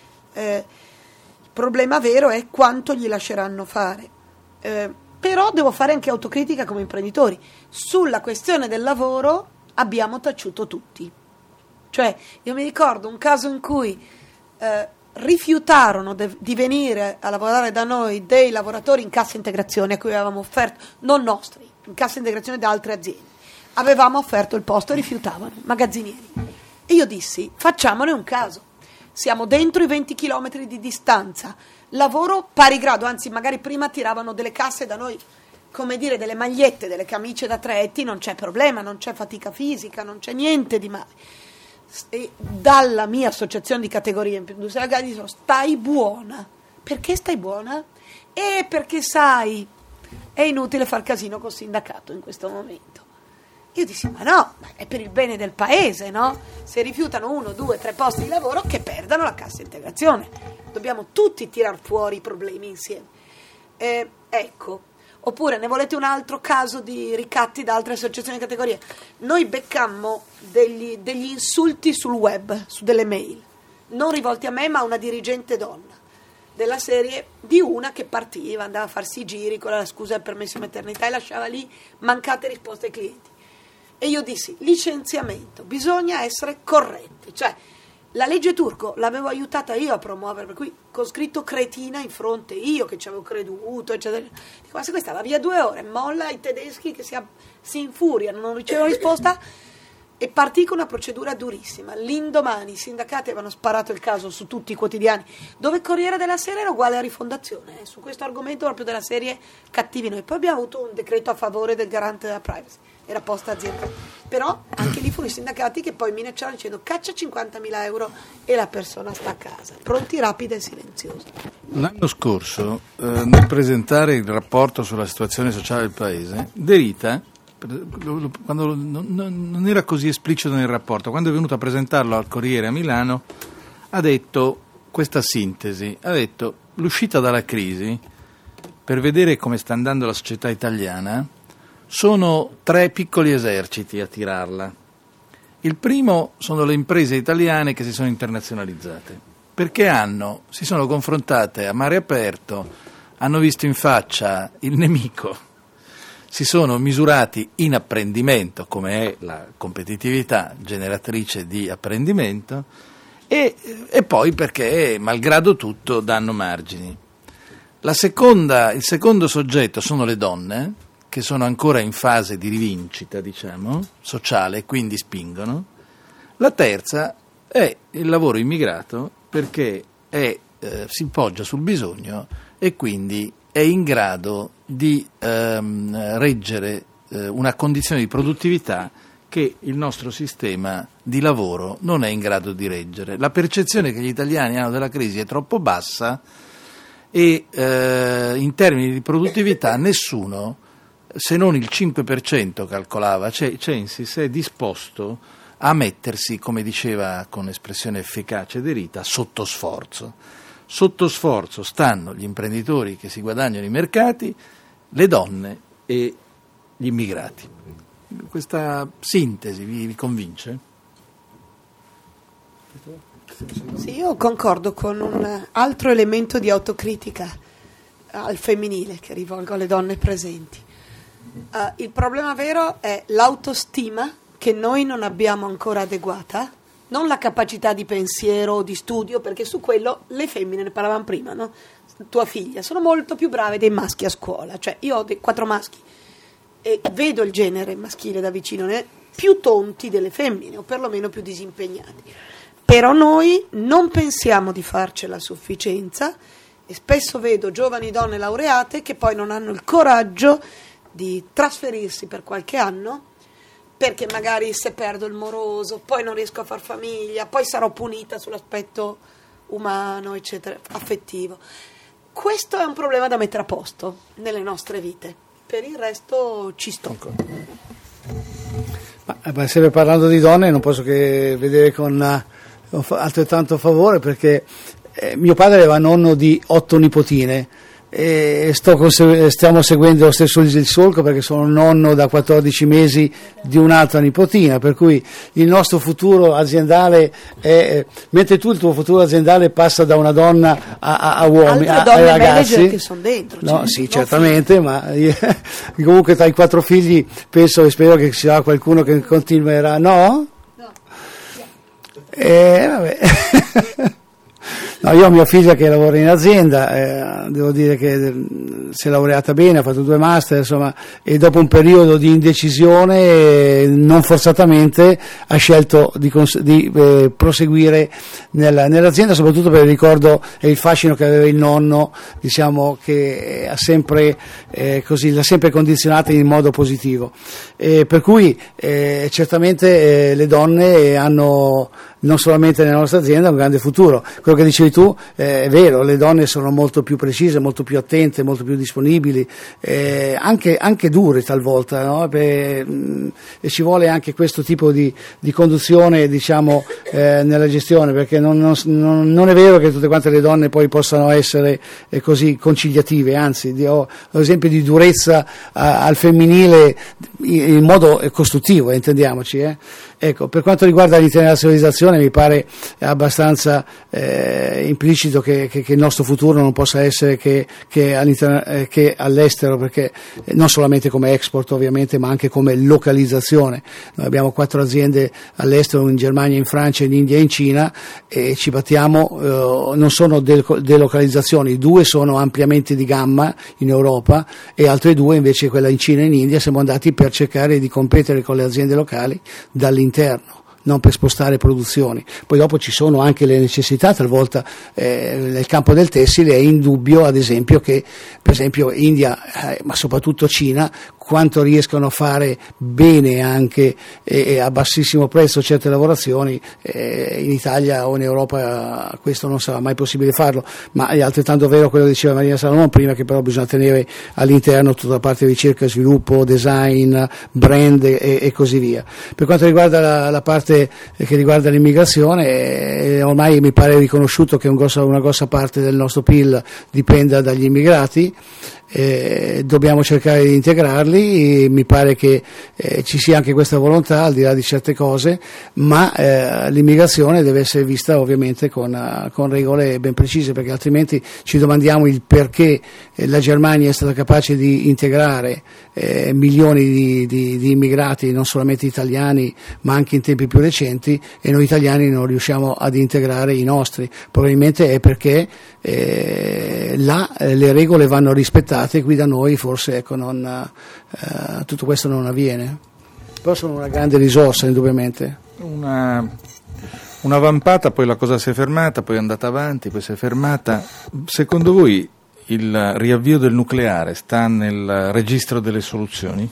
eh, il problema vero è quanto gli lasceranno fare. Eh, però devo fare anche autocritica come imprenditori. Sulla questione del lavoro abbiamo taciuto tutti. Cioè, io mi ricordo un caso in cui eh, rifiutarono de- di venire a lavorare da noi dei lavoratori in cassa integrazione a cui avevamo offerto, non nostri, in cassa integrazione da altre aziende. Avevamo offerto il posto e rifiutavano, magazzinieri. E io dissi, facciamone un caso. Siamo dentro i venti chilometri di distanza, lavoro pari grado, anzi magari prima tiravano delle casse da noi, come dire, delle magliette, delle camicie da tre etti, non c'è problema, non c'è fatica fisica, non c'è niente di male. E dalla mia associazione di categorie industriali dicono, stai buona. Perché stai buona? E perché sai, è inutile far casino col sindacato in questo momento. Io dissi, ma no, è per il bene del paese, no? Se rifiutano uno, due, tre posti di lavoro, che perdano la cassa integrazione. Dobbiamo tutti tirar fuori i problemi insieme. Eh, ecco. Oppure ne volete un altro caso di ricatti da altre associazioni di categoria? Noi beccammo degli, degli insulti sul web, su delle mail, non rivolti a me ma a una dirigente donna, della serie di una che partiva, andava a farsi i giri con la scusa del permesso di maternità e lasciava lì mancate risposte ai clienti. E io dissi, licenziamento, bisogna essere corretti, cioè la legge Turco l'avevo aiutata io a promuovere, per cui con scritto cretina in fronte, io che ci avevo creduto, eccetera. Dico, ma se questa va via due ore, molla i tedeschi che si, si infuriano, non ricevono risposta, e partì con una procedura durissima. L'indomani i sindacati avevano sparato il caso su tutti i quotidiani, dove Corriere della Sera era uguale a Rifondazione, eh, su questo argomento proprio della serie cattivi noi. Poi abbiamo avuto un decreto a favore del garante della privacy, era posta aziendale, però anche lì furono i sindacati che poi minacciarono dicendo caccia cinquantamila euro e la persona sta a casa, pronti, rapidi e silenziosi. L'anno scorso, eh, nel presentare il rapporto sulla situazione sociale del paese, De Rita, quando non, non era così esplicito nel rapporto, quando è venuto a presentarlo al Corriere a Milano, ha detto questa sintesi, ha detto l'uscita dalla crisi, per vedere come sta andando la società italiana, sono tre piccoli eserciti a tirarla. Il primo sono le imprese italiane che si sono internazionalizzate, perché hanno, si sono confrontate a mare aperto, hanno visto in faccia il nemico, si sono misurati in apprendimento, come è la competitività generatrice di apprendimento, e, e poi perché, malgrado tutto, danno margini. La seconda, il secondo soggetto sono le donne, che sono ancora in fase di rivincita, diciamo, sociale, quindi spingono. La terza è il lavoro immigrato, perché è, eh, si poggia sul bisogno e quindi è in grado di ehm, reggere eh, una condizione di produttività che il nostro sistema di lavoro non è in grado di reggere. La percezione che gli italiani hanno della crisi è troppo bassa e eh, in termini di produttività nessuno, se non il cinque per cento calcolava, Censis è disposto a mettersi, come diceva con espressione efficace De Rita, sotto sforzo. Sotto sforzo stanno gli imprenditori che si guadagnano i mercati, le donne e gli immigrati. Questa sintesi vi, vi convince? Sì, io concordo con un altro elemento di autocritica al femminile che rivolgo alle donne presenti. Uh, il problema vero è l'autostima che noi non abbiamo ancora adeguata, non la capacità di pensiero o di studio, perché su quello le femmine, ne parlavamo prima, no? Tua figlia, sono molto più brave dei maschi a scuola, cioè io ho dei quattro maschi e vedo il genere maschile da vicino, ne più tonti delle femmine o perlomeno più disimpegnati, però noi non pensiamo di farcela a sufficienza e spesso vedo giovani donne laureate che poi non hanno il coraggio di trasferirsi per qualche anno perché magari se perdo il moroso, poi non riesco a far famiglia, poi sarò punita sull'aspetto umano, eccetera, affettivo. Questo è un problema da mettere a posto nelle nostre vite, per il resto ci sto. Ma, ma sempre parlando di donne non posso che vedere con uh, altrettanto favore, perché eh, mio padre aveva nonno di otto nipotine e sto conse- stiamo seguendo lo stesso il solco, perché sono nonno da quattordici mesi di un'altra nipotina, per cui il nostro futuro aziendale è, mentre tu il tuo futuro aziendale passa da una donna a, a, a uomini, a, donne ai ragazzi manager che sono dentro, no, cioè, sì, certamente figli. Ma io, comunque tra i quattro figli penso e spero che ci sarà qualcuno che continuerà, no? No. Eh, vabbè. No, io ho mia figlia che lavora in azienda, eh, devo dire che si è laureata bene, ha fatto due master, insomma, e dopo un periodo di indecisione, eh, non forzatamente, ha scelto di, cons- di eh, proseguire nella, nell'azienda, soprattutto per il ricordo e il fascino che aveva il nonno, diciamo, che ha sempre, eh, così, l'ha sempre condizionata in modo positivo. Eh, per cui eh, certamente eh, le donne hanno, non solamente nella nostra azienda, un grande futuro. Quello che dicevi tu eh, è vero, le donne sono molto più precise, molto più attente, molto più disponibili, eh, anche, anche dure talvolta, no? Beh, mh, e ci vuole anche questo tipo di, di conduzione, diciamo, eh, nella gestione, perché non, non, non è vero che tutte quante le donne poi possano essere eh, così conciliative, anzi, ho l'esempio di durezza a, al femminile in, in modo costruttivo, eh, intendiamoci, eh. Ecco, per quanto riguarda l'internazionalizzazione mi pare abbastanza eh, implicito che, che, che il nostro futuro non possa essere che, che, eh, che all'estero, perché non solamente come export ovviamente, ma anche come localizzazione. Noi abbiamo quattro aziende all'estero, in Germania, in Francia, in India e in Cina, e ci battiamo, eh, non sono delocalizzazioni, due sono ampliamenti di gamma in Europa e altre due invece, quella in Cina e in India, siamo andati per cercare di competere con le aziende locali dall'interno, non per spostare produzioni. Poi dopo ci sono anche le necessità, talvolta eh, nel campo del tessile è indubbio, ad esempio, che per esempio India, eh, ma soprattutto Cina, quanto riescono a fare bene anche e, e a bassissimo prezzo certe lavorazioni, eh, in Italia o in Europa questo non sarà mai possibile farlo, ma è altrettanto vero quello che diceva Marina Salomon prima, che però bisogna tenere all'interno tutta la parte di ricerca e sviluppo, design, brand e, e così via. Per quanto riguarda la, la parte che riguarda l'immigrazione, eh, ormai mi pare riconosciuto che un grosso, una grossa parte del nostro P I L dipenda dagli immigrati. Eh, dobbiamo cercare di integrarli, e mi pare che eh, ci sia anche questa volontà al di là di certe cose, ma eh, l'immigrazione deve essere vista ovviamente con, uh, con regole ben precise, perché altrimenti ci domandiamo il perché eh, la Germania è stata capace di integrare eh, milioni di, di, di immigrati, non solamente italiani ma anche in tempi più recenti, e noi italiani non riusciamo ad integrare i nostri. Probabilmente è perché eh, là eh, le regole vanno rispettate, qui da noi forse ecco, non, eh, tutto questo non avviene. Però sono una grande risorsa, indubbiamente. Una, una vampata, poi la cosa si è fermata, poi è andata avanti, poi si è fermata. Secondo voi il riavvio del nucleare sta nel registro delle soluzioni?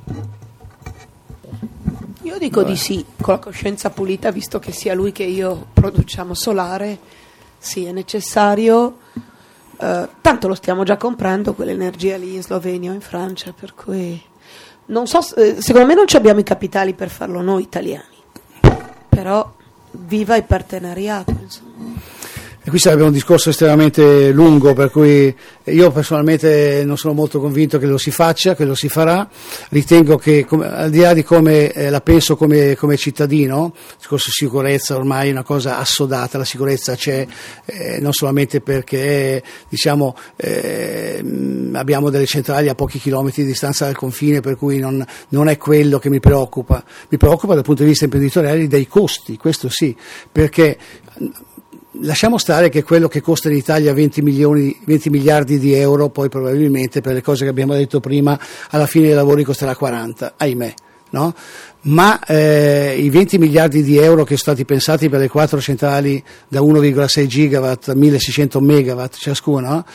Io dico Beh. di sì, con la coscienza pulita, visto che sia lui che io produciamo solare, sì, è necessario. Uh, tanto lo stiamo già comprando quell'energia lì in Slovenia o in Francia, per cui non so, eh, secondo me non ci abbiamo i capitali per farlo noi italiani, però viva il partenariato, insomma. E qui sarebbe un discorso estremamente lungo, per cui io personalmente non sono molto convinto che lo si faccia, che lo si farà. Ritengo che, come, al di là di come eh, la penso come, come cittadino, il discorso sicurezza ormai è una cosa assodata, la sicurezza c'è, eh, non solamente perché diciamo eh, abbiamo delle centrali a pochi chilometri di distanza dal confine, per cui non, non è quello che mi preoccupa. Mi preoccupa dal punto di vista imprenditoriale dei costi, questo sì, perché lasciamo stare che quello che costa in Italia venti milioni, venti miliardi di euro, poi probabilmente per le cose che abbiamo detto prima alla fine dei lavori costerà quaranta, ahimè. no? Ma eh, i venti miliardi di euro che sono stati pensati per le quattro centrali da uno virgola sei gigawatt, milleseicento megawatt ciascuna,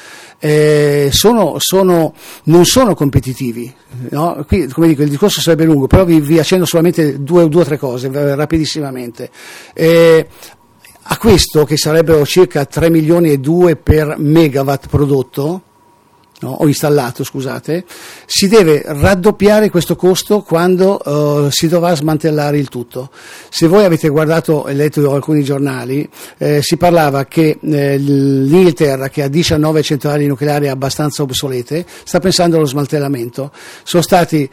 eh, sono, sono, non sono competitivi, no? Qui, come dico, il discorso sarebbe lungo, però vi, vi accenno solamente due o tre cose rapidissimamente. Eh, a questo, che sarebbero circa tre milioni e due per megawatt prodotto, no, o installato, scusate, si deve raddoppiare questo costo quando uh, si dovrà smantellare il tutto. Se voi avete guardato e letto alcuni giornali, eh, si parlava che eh, l'Inghilterra, che ha diciannove centrali nucleari abbastanza obsolete, sta pensando allo smantellamento. Sono stati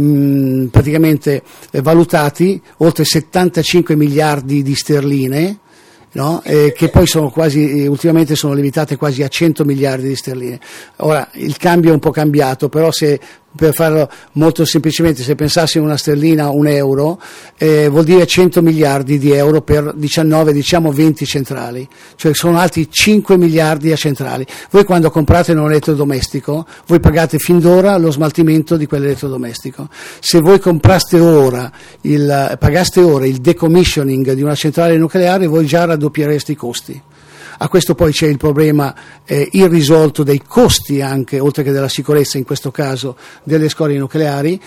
ehm, praticamente eh, valutati oltre settantacinque miliardi di sterline, no? Eh, che poi sono quasi, ultimamente sono limitate quasi a cento miliardi di sterline. Ora il cambio è un po' cambiato, però se, per farlo molto semplicemente, se pensassi a una sterlina un euro, eh, vuol dire cento miliardi di euro per diciannove, diciamo venti centrali, cioè sono altri cinque miliardi a centrali. Voi quando comprate un elettrodomestico, voi pagate fin d'ora lo smaltimento di quell'elettrodomestico. Se voi compraste ora il, pagaste ora il decommissioning di una centrale nucleare, voi già raddoppiereste i costi. A questo poi c'è il problema eh, irrisolto dei costi anche, oltre che della sicurezza in questo caso, delle scorie nucleari.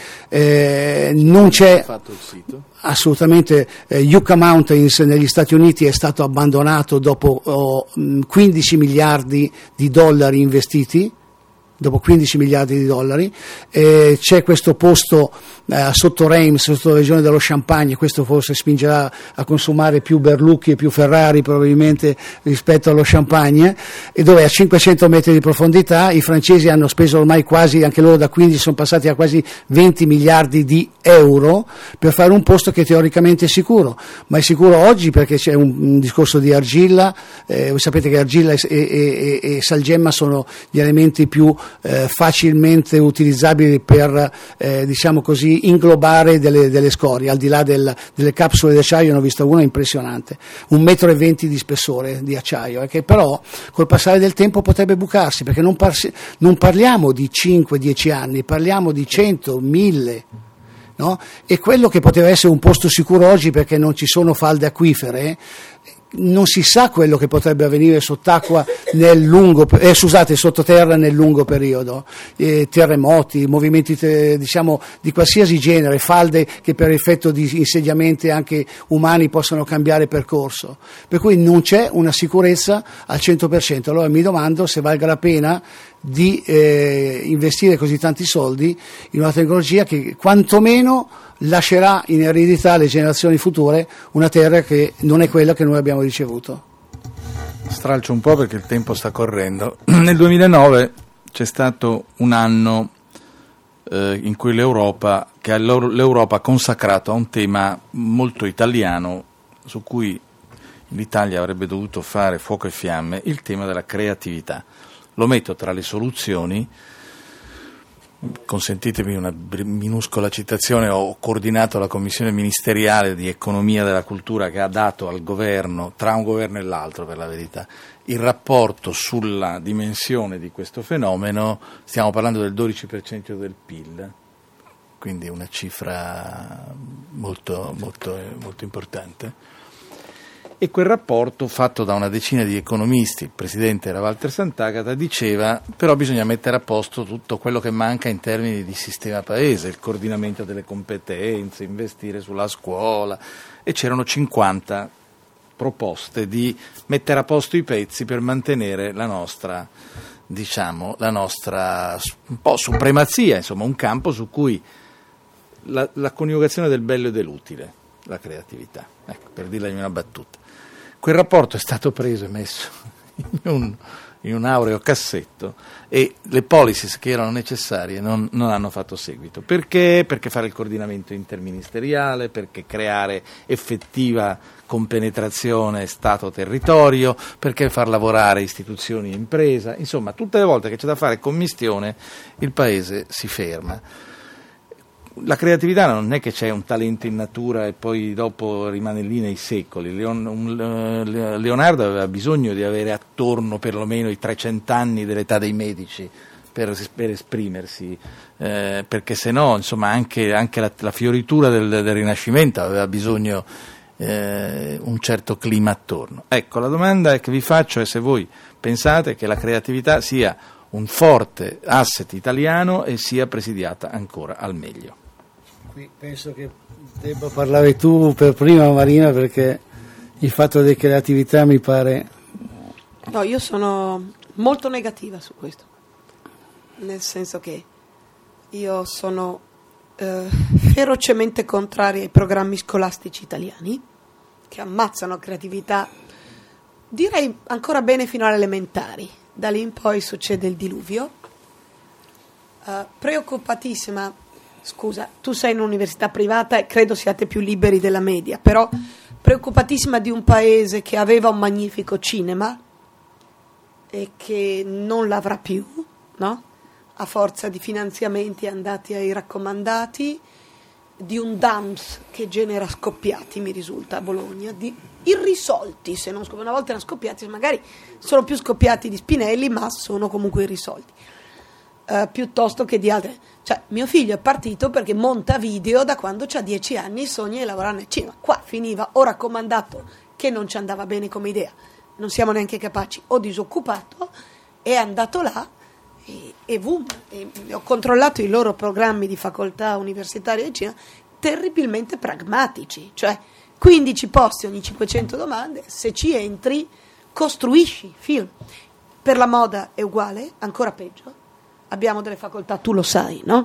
Eh, non c'è fatto il sito. Assolutamente, eh, Yucca Mountains negli Stati Uniti è stato abbandonato dopo oh, quindici miliardi di dollari investiti, dopo quindici miliardi di dollari. Eh, c'è questo posto eh, sotto Reims, sotto la regione dello Champagne, questo forse spingerà a consumare più Berlucchi e più Ferrari probabilmente rispetto allo Champagne, e dove a cinquecento metri di profondità i francesi hanno speso ormai quasi, anche loro da quindici sono passati a quasi venti miliardi di euro per fare un posto che teoricamente è sicuro, ma è sicuro oggi perché c'è un, un discorso di argilla. Eh, voi sapete che argilla e, e, e, e salgemma sono gli elementi più Eh, facilmente utilizzabili per eh, diciamo così inglobare delle, delle scorie, al di là del, delle capsule d'acciaio. Ne ho vista una impressionante, un metro e venti di spessore di acciaio, eh, che però col passare del tempo potrebbe bucarsi, perché non, par- non parliamo di cinque dieci anni, parliamo di cento, mille, no? E quello che poteva essere un posto sicuro oggi perché non ci sono falde acquifere, non si sa quello che potrebbe avvenire sott'acqua nel lungo, eh, scusate, sottoterra nel lungo periodo, eh, terremoti, movimenti te, diciamo di qualsiasi genere, falde che per effetto di insediamenti anche umani possono cambiare percorso, per cui non c'è una sicurezza al cento per cento. Allora mi domando se valga la pena di eh, investire così tanti soldi in una tecnologia che quantomeno lascerà in eredità alle generazioni future una terra che non è quella che noi abbiamo ricevuto. Stralcio un po' perché il tempo sta correndo. Nel duemilanove c'è stato un anno eh, in cui l'Europa, che l'Europa ha consacrato a un tema molto italiano, su cui l'Italia avrebbe dovuto fare fuoco e fiamme, il tema della creatività. Lo metto tra le soluzioni. Consentitemi una minuscola citazione: ho coordinato la commissione ministeriale di economia della cultura che ha dato al governo, tra un governo e l'altro per la verità, il rapporto sulla dimensione di questo fenomeno. Stiamo parlando del dodici per cento del P I L, quindi una cifra molto, molto, molto importante. E quel rapporto, fatto da una decina di economisti, il presidente era Walter Santagata, diceva però bisogna mettere a posto tutto quello che manca in termini di sistema paese, il coordinamento delle competenze, investire sulla scuola, e c'erano cinquanta proposte di mettere a posto i pezzi per mantenere la nostra, diciamo, la nostra un po' supremazia, insomma un campo su cui la, la coniugazione del bello e dell'utile, la creatività, ecco, per dirla in una battuta. Quel rapporto è stato preso e messo in un, in un aureo cassetto, e le policies che erano necessarie non, non hanno fatto seguito. Perché? Perché fare il coordinamento interministeriale, perché creare effettiva compenetrazione Stato-territorio, perché far lavorare istituzioni e impresa. Insomma, tutte le volte che c'è da fare commistione il Paese si ferma. La creatività non è che c'è un talento in natura e poi dopo rimane lì nei secoli. Leon, un, Leonardo aveva bisogno di avere attorno perlomeno i trecento anni dell'età dei medici per, per esprimersi, eh, perché se no insomma anche, anche la, la fioritura del, del Rinascimento aveva bisogno eh, un certo clima attorno. Ecco, la domanda che vi faccio è se voi pensate che la creatività sia un forte asset italiano e sia presidiata ancora al meglio. Qui penso che debba parlare tu per prima, Marina, perché il fatto di creatività mi pare... No, io sono molto negativa su questo, nel senso che io sono eh, ferocemente contraria ai programmi scolastici italiani che ammazzano creatività, direi ancora bene fino alle elementari. Da lì in poi succede il diluvio. Uh, preoccupatissima, scusa, tu sei in un'università privata e credo siate più liberi della media, però preoccupatissima di un paese che aveva un magnifico cinema e che non l'avrà più, no? A forza di finanziamenti andati ai raccomandati, di un D A M S che genera scoppiati, mi risulta, a Bologna, di irrisolti, se non scoppiati, una volta erano scoppiati, magari sono più scoppiati di Spinelli, ma sono comunque irrisolti, uh, piuttosto che di altri. Cioè, mio figlio è partito perché monta video da quando ha dieci anni, sogna di lavorare nel cinema. Qua finiva o raccomandato che non ci andava bene come idea, non siamo neanche capaci, o disoccupato, è andato là e, e boom, e ho controllato i loro programmi di facoltà universitaria di cinema, terribilmente pragmatici, cioè quindici posti ogni cinquecento domande, se ci entri costruisci film. Per la moda è uguale, ancora peggio, abbiamo delle facoltà, tu lo sai, no?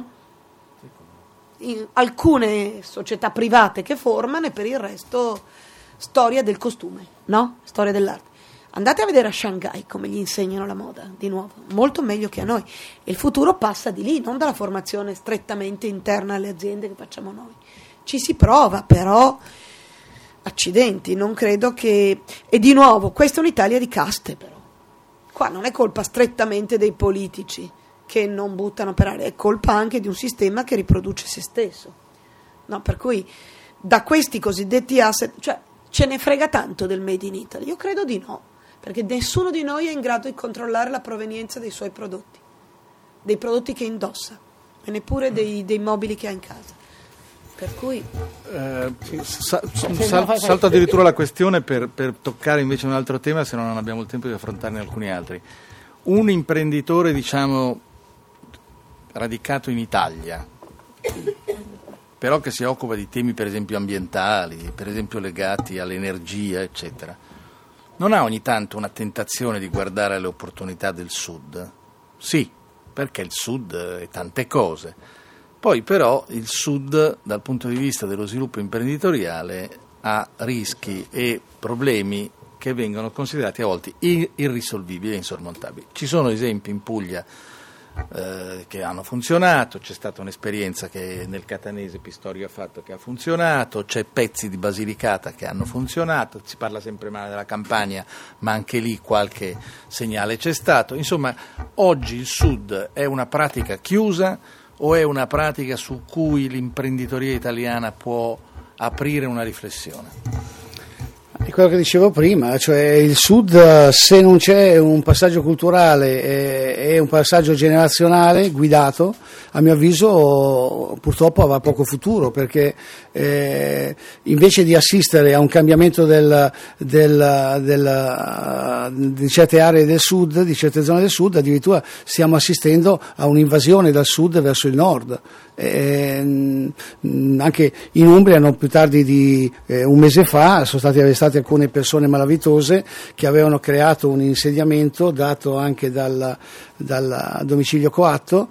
In alcune società private che formano e per il resto storia del costume, no? Storia dell'arte. Andate a vedere a Shanghai come gli insegnano la moda, di nuovo, molto meglio che a noi. E il futuro passa di lì, non dalla formazione strettamente interna alle aziende che facciamo noi. Ci si prova, però, accidenti, non credo che... E di nuovo, questa è un'Italia di caste, però. Qua non è colpa strettamente dei politici che non buttano per aria, è colpa anche di un sistema che riproduce se stesso. No, per cui, da questi cosiddetti asset, cioè, ce ne frega tanto del Made in Italy? Io credo di no. Perché nessuno di noi è in grado di controllare la provenienza dei suoi prodotti, dei prodotti che indossa e neppure dei, dei mobili che ha in casa. Per cui eh, sa, sal, salto addirittura la questione per, per toccare invece un altro tema, se no non abbiamo il tempo di affrontarne alcuni altri. Un imprenditore, diciamo, radicato in Italia, però che si occupa di temi per esempio ambientali, per esempio legati all'energia, eccetera, non ha ogni tanto una tentazione di guardare alle opportunità del Sud? Sì, perché il Sud è tante cose. Poi però il Sud, dal punto di vista dello sviluppo imprenditoriale, ha rischi e problemi che vengono considerati a volte irrisolvibili e insormontabili. Ci sono esempi in Puglia eh, che hanno funzionato, c'è stata un'esperienza che nel catanese Pistorio ha fatto che ha funzionato, c'è pezzi di Basilicata che hanno funzionato, si parla sempre male della Campania, ma anche lì qualche segnale c'è stato. Insomma, oggi il Sud è una pratica chiusa o è una pratica su cui l'imprenditoria italiana può aprire una riflessione? È quello che dicevo prima, cioè il Sud, se non c'è un passaggio culturale e, e un passaggio generazionale guidato, a mio avviso purtroppo avrà poco futuro, perché eh, invece di assistere a un cambiamento del, del, del, di certe aree del Sud, di certe zone del Sud, addirittura stiamo assistendo a un'invasione dal Sud verso il Nord. Eh, anche in Umbria, non più tardi di eh, un mese fa, sono state arrestate alcune persone malavitose che avevano creato un insediamento dato anche dal, dal domicilio coatto,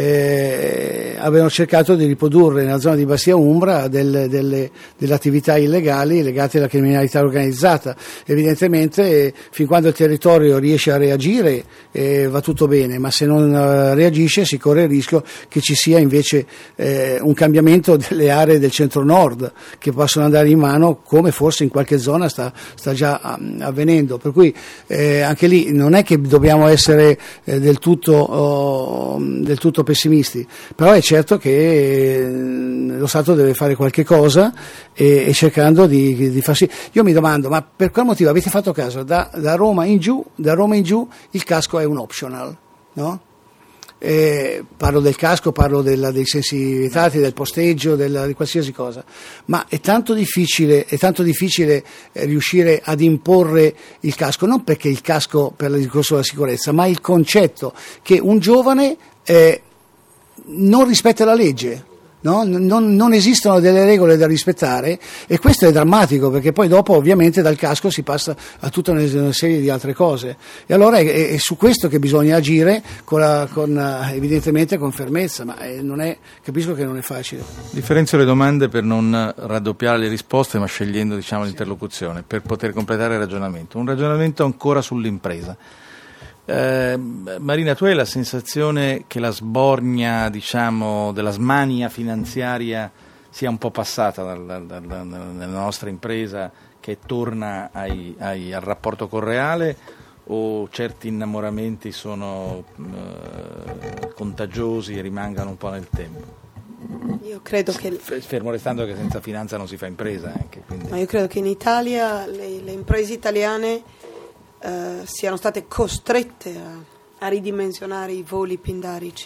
eh, avevano cercato di riprodurre nella zona di Bastia Umbra delle, delle, delle attività illegali legate alla criminalità organizzata. Evidentemente eh, fin quando il territorio riesce a reagire eh, va tutto bene, ma se non eh, reagisce si corre il rischio che ci sia invece Eh, un cambiamento delle aree del centro-nord che possono andare in mano, come forse in qualche zona sta, sta già um, avvenendo. Per cui eh, anche lì non è che dobbiamo essere eh, del, tutto, oh, del tutto pessimisti, però è certo che eh, lo Stato deve fare qualche cosa e, e cercando di, di far sì. Io mi domando, ma per quale motivo avete fatto caso? Da, da Roma in giù, da Roma in giù il casco è un optional, no? eh, parlo del casco, parlo della, dei sensi vietati, del posteggio, della, di qualsiasi cosa, ma è tanto difficile, è tanto difficile eh, riuscire ad imporre il casco, non perché il casco per il discorso della sicurezza, ma il concetto che un giovane eh, non rispetta la legge. No? Non, non esistono delle regole da rispettare, e questo è drammatico, perché poi dopo ovviamente dal casco si passa a tutta una serie di altre cose, e allora è, è su questo che bisogna agire con la, con, evidentemente con fermezza, ma non è, capisco che non è facile. Differenzio le domande per non raddoppiare le risposte, ma scegliendo, diciamo, l'interlocuzione per poter completare il ragionamento. Un ragionamento ancora sull'impresa. Eh, Marina, tu hai la sensazione che la sbornia, diciamo, della smania finanziaria sia un po' passata dal, dal, dal, nella nostra impresa, che torna ai, ai, al rapporto col reale, o certi innamoramenti sono eh, contagiosi e rimangano un po' nel tempo? Io credo che, fermo restando che senza finanza non si fa impresa anche, quindi. Ma io credo che in Italia le, le imprese italiane Uh, siano state costrette a, a ridimensionare i voli pindarici,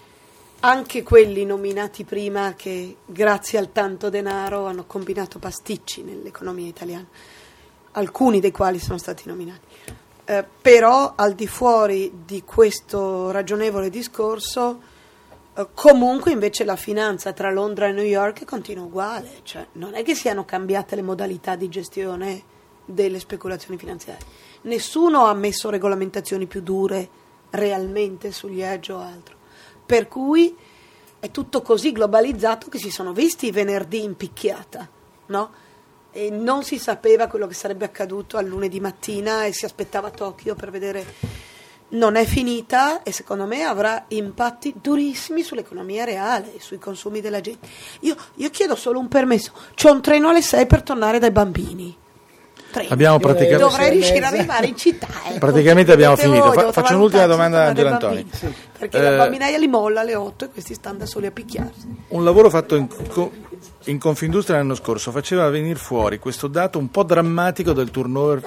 anche quelli nominati prima, che grazie al tanto denaro hanno combinato pasticci nell'economia italiana, alcuni dei quali sono stati nominati. Uh, però al di fuori di questo ragionevole discorso, uh, comunque invece la finanza tra Londra e New York continua uguale, cioè non è che siano cambiate le modalità di gestione delle speculazioni finanziarie. Nessuno ha messo regolamentazioni più dure realmente sugli hedge o altro, per cui è tutto così globalizzato che si sono visti venerdì in picchiata, no? E non si sapeva quello che sarebbe accaduto al lunedì mattina e si aspettava Tokyo per vedere. Non è finita, e secondo me avrà impatti durissimi sull'economia reale e sui consumi della gente. Io, io chiedo solo un permesso, c'ho un treno alle sei per tornare dai bambini. Abbiamo praticamente... Dovrei riuscire ad arrivare in città. Ecco. Praticamente abbiamo Vedete finito. voi, Fa, faccio un'ultima domanda a Angelo Antoni. Sì, perché eh, la bambinaia li molla alle otto e questi stanno da soli a picchiarsi. Un lavoro fatto in, in Confindustria l'anno scorso faceva venire fuori questo dato un po' drammatico del turnover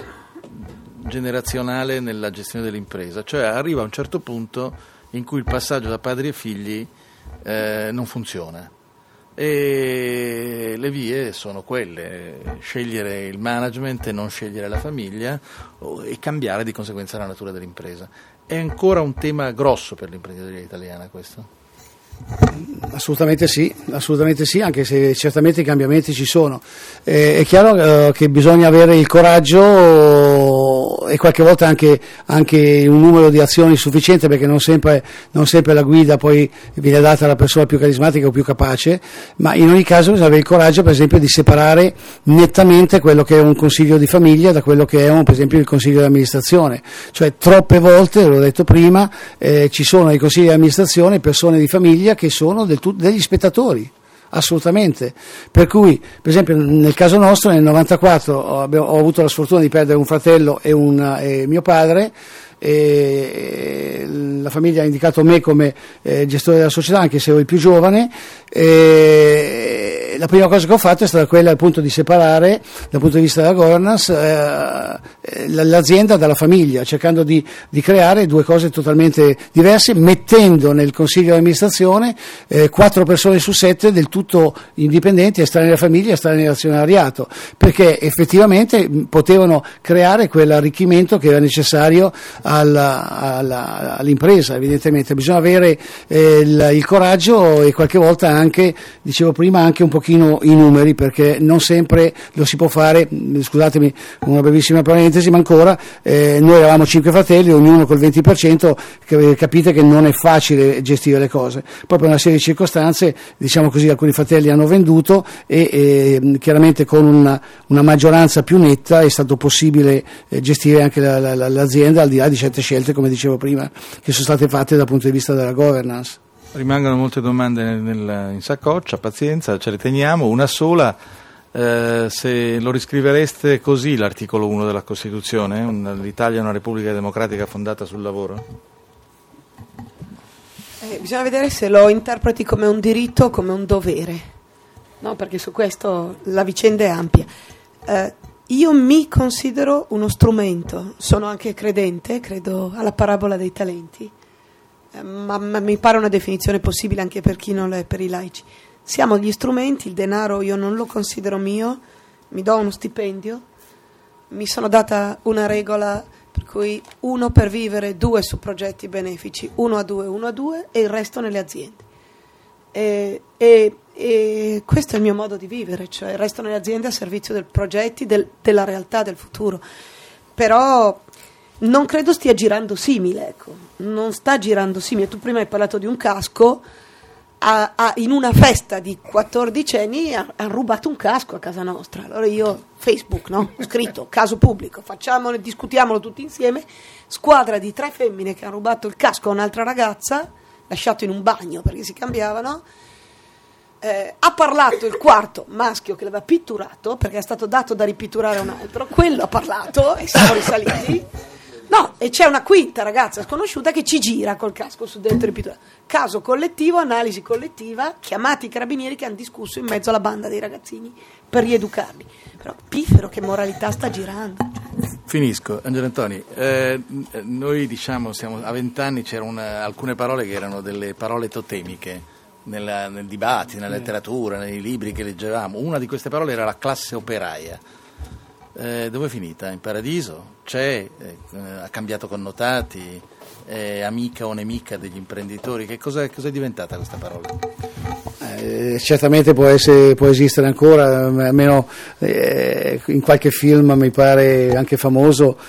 generazionale nella gestione dell'impresa. Cioè arriva a un certo punto in cui il passaggio da padri e figli eh, non funziona. E le vie sono quelle: scegliere il management e non scegliere la famiglia, e cambiare di conseguenza la natura dell'impresa. È ancora un tema grosso per l'imprenditoria italiana questo? Assolutamente sì, assolutamente sì, anche se certamente i cambiamenti ci sono. Eh, è chiaro eh, che bisogna avere il coraggio e qualche volta anche, anche un numero di azioni sufficiente, perché non sempre, non sempre la guida poi viene data alla persona più carismatica o più capace, ma in ogni caso bisogna avere il coraggio, per esempio, di separare nettamente quello che è un consiglio di famiglia da quello che è un, per esempio, il consiglio di amministrazione. Cioè troppe volte, l'ho detto prima, eh, ci sono nei consigli di amministrazione persone di famiglia che sono del tu- degli spettatori, assolutamente. Per cui, per esempio, nel caso nostro nel novantaquattro ho, abbiamo, ho avuto la sfortuna di perdere un fratello e, un, e mio padre, e la famiglia ha indicato me come eh, gestore della società, anche se ero il più giovane. E la prima cosa che ho fatto è stata quella, appunto, di separare dal punto di vista della governance eh, l'azienda dalla famiglia, cercando di, di creare due cose totalmente diverse, mettendo nel consiglio di amministrazione eh, quattro persone su sette del tutto indipendenti, estranei alla famiglia e estranei all'azionariato, perché effettivamente potevano creare quell'arricchimento che era necessario alla, alla, all'impresa. Evidentemente bisogna avere eh, il, il coraggio, e qualche volta anche, dicevo prima, anche un pochino i numeri, perché non sempre lo si può fare. Scusatemi, una brevissima parentesi, ma ancora eh, noi eravamo cinque fratelli, ognuno col venti per cento, che, capite che non è facile gestire le cose. Poi per una serie di circostanze, diciamo così, alcuni fratelli hanno venduto e, e chiaramente con una, una maggioranza più netta è stato possibile eh, gestire anche la, la, l'azienda, al di là di certe scelte, come dicevo prima, che sono state fatte dal punto di vista della governance. Rimangono molte domande nel, nel, in saccoccia, pazienza, ce le teniamo. Una sola, eh, se lo riscrivereste così l'articolo uno della Costituzione, un, l'Italia è una repubblica democratica fondata sul lavoro? Eh, bisogna vedere se lo interpreti come un diritto o come un dovere, no? Perché su questo la vicenda è ampia. Eh, io mi considero uno strumento, sono anche credente, credo alla parabola dei talenti, eh, ma, ma mi pare una definizione possibile anche per chi non è, per i laici. Siamo gli strumenti, il denaro io non lo considero mio, mi do uno stipendio, mi sono data una regola per cui uno per vivere, due su progetti benefici, uno a due, uno a due e il resto nelle aziende. E, e, e questo è il mio modo di vivere, cioè il resto nelle aziende a servizio dei progetti, del, della realtà, del futuro. Però non credo stia girando simile, ecco, non sta girando simile. Tu prima hai parlato di un casco, a, a, in una festa di quattordicenni hanno rubato un casco a casa nostra. Allora io, Facebook, no? Ho scritto, caso pubblico, facciamolo, discutiamolo tutti insieme. Squadra di tre femmine che hanno rubato il casco a un'altra ragazza, lasciato in un bagno perché si cambiavano. Eh, ha parlato il quarto maschio che l'aveva pitturato, perché è stato dato da ripitturare a un altro, quello ha parlato e siamo risaliti. No, e c'è una quinta ragazza sconosciuta che ci gira col casco su dentro ripitturato. Caso collettivo, analisi collettiva, chiamati i carabinieri che hanno discusso in mezzo alla banda dei ragazzini per rieducarli. Però piffero, che moralità sta girando. Finisco, Angelo Antoni, eh, noi diciamo siamo a vent'anni, c'erano alcune parole che erano delle parole totemiche nel, nel dibattito, nella letteratura, nei libri che leggevamo. Una di queste parole era la classe operaia. Eh, dove è finita? In paradiso? C'è? Eh, ha cambiato connotati? È amica o nemica degli imprenditori? Che cosa, cosa è diventata questa parola? Eh, certamente può, essere, può esistere ancora, almeno eh, in qualche film mi pare anche famoso,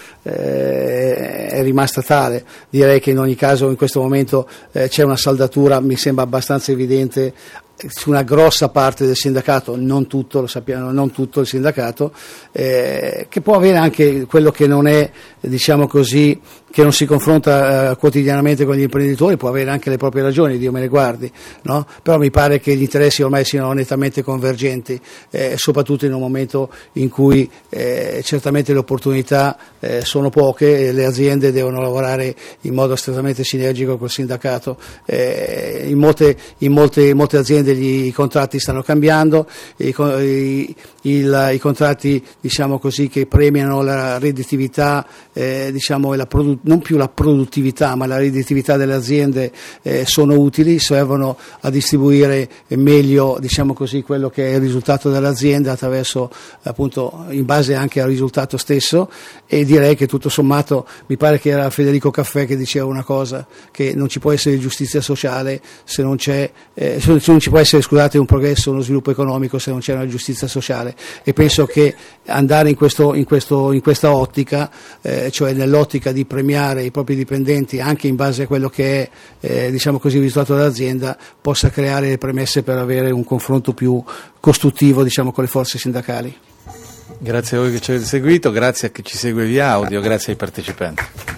eh, è rimasta tale. Direi che in ogni caso in questo momento eh, c'è una saldatura, mi sembra abbastanza evidente, su una grossa parte del sindacato, non tutto, lo sappiamo, non tutto il sindacato, eh, che può avere anche quello che non è, diciamo così, che non si confronta eh, quotidianamente con gli imprenditori, può avere anche le proprie ragioni, Dio me ne guardi, no? Però mi pare che gli interessi ormai siano nettamente convergenti, eh, soprattutto in un momento in cui eh, certamente le opportunità eh, sono poche e le aziende devono lavorare in modo strettamente sinergico col sindacato. Eh, in molte, in molte, in molte aziende Gli, i contratti stanno cambiando, i, i, il, i contratti diciamo così che premiano la redditività, eh, diciamo, e la produ- non più la produttività ma la redditività delle aziende eh, sono utili, servono a distribuire meglio diciamo così quello che è il risultato dell'azienda attraverso appunto in base anche al risultato stesso, e direi che tutto sommato mi pare che era Federico Caffè che diceva una cosa, che non ci può essere giustizia sociale se non c'è eh, se non ci può essere, scusate, un progresso, uno sviluppo economico se non c'è una giustizia sociale, e penso che andare in, questo, in, questo, in questa ottica, eh, cioè nell'ottica di premiare i propri dipendenti anche in base a quello che è eh, diciamo così il risultato dell'azienda, possa creare le premesse per avere un confronto più costruttivo diciamo con le forze sindacali. Grazie a voi che ci avete seguito, grazie a chi ci segue via audio, grazie ai partecipanti.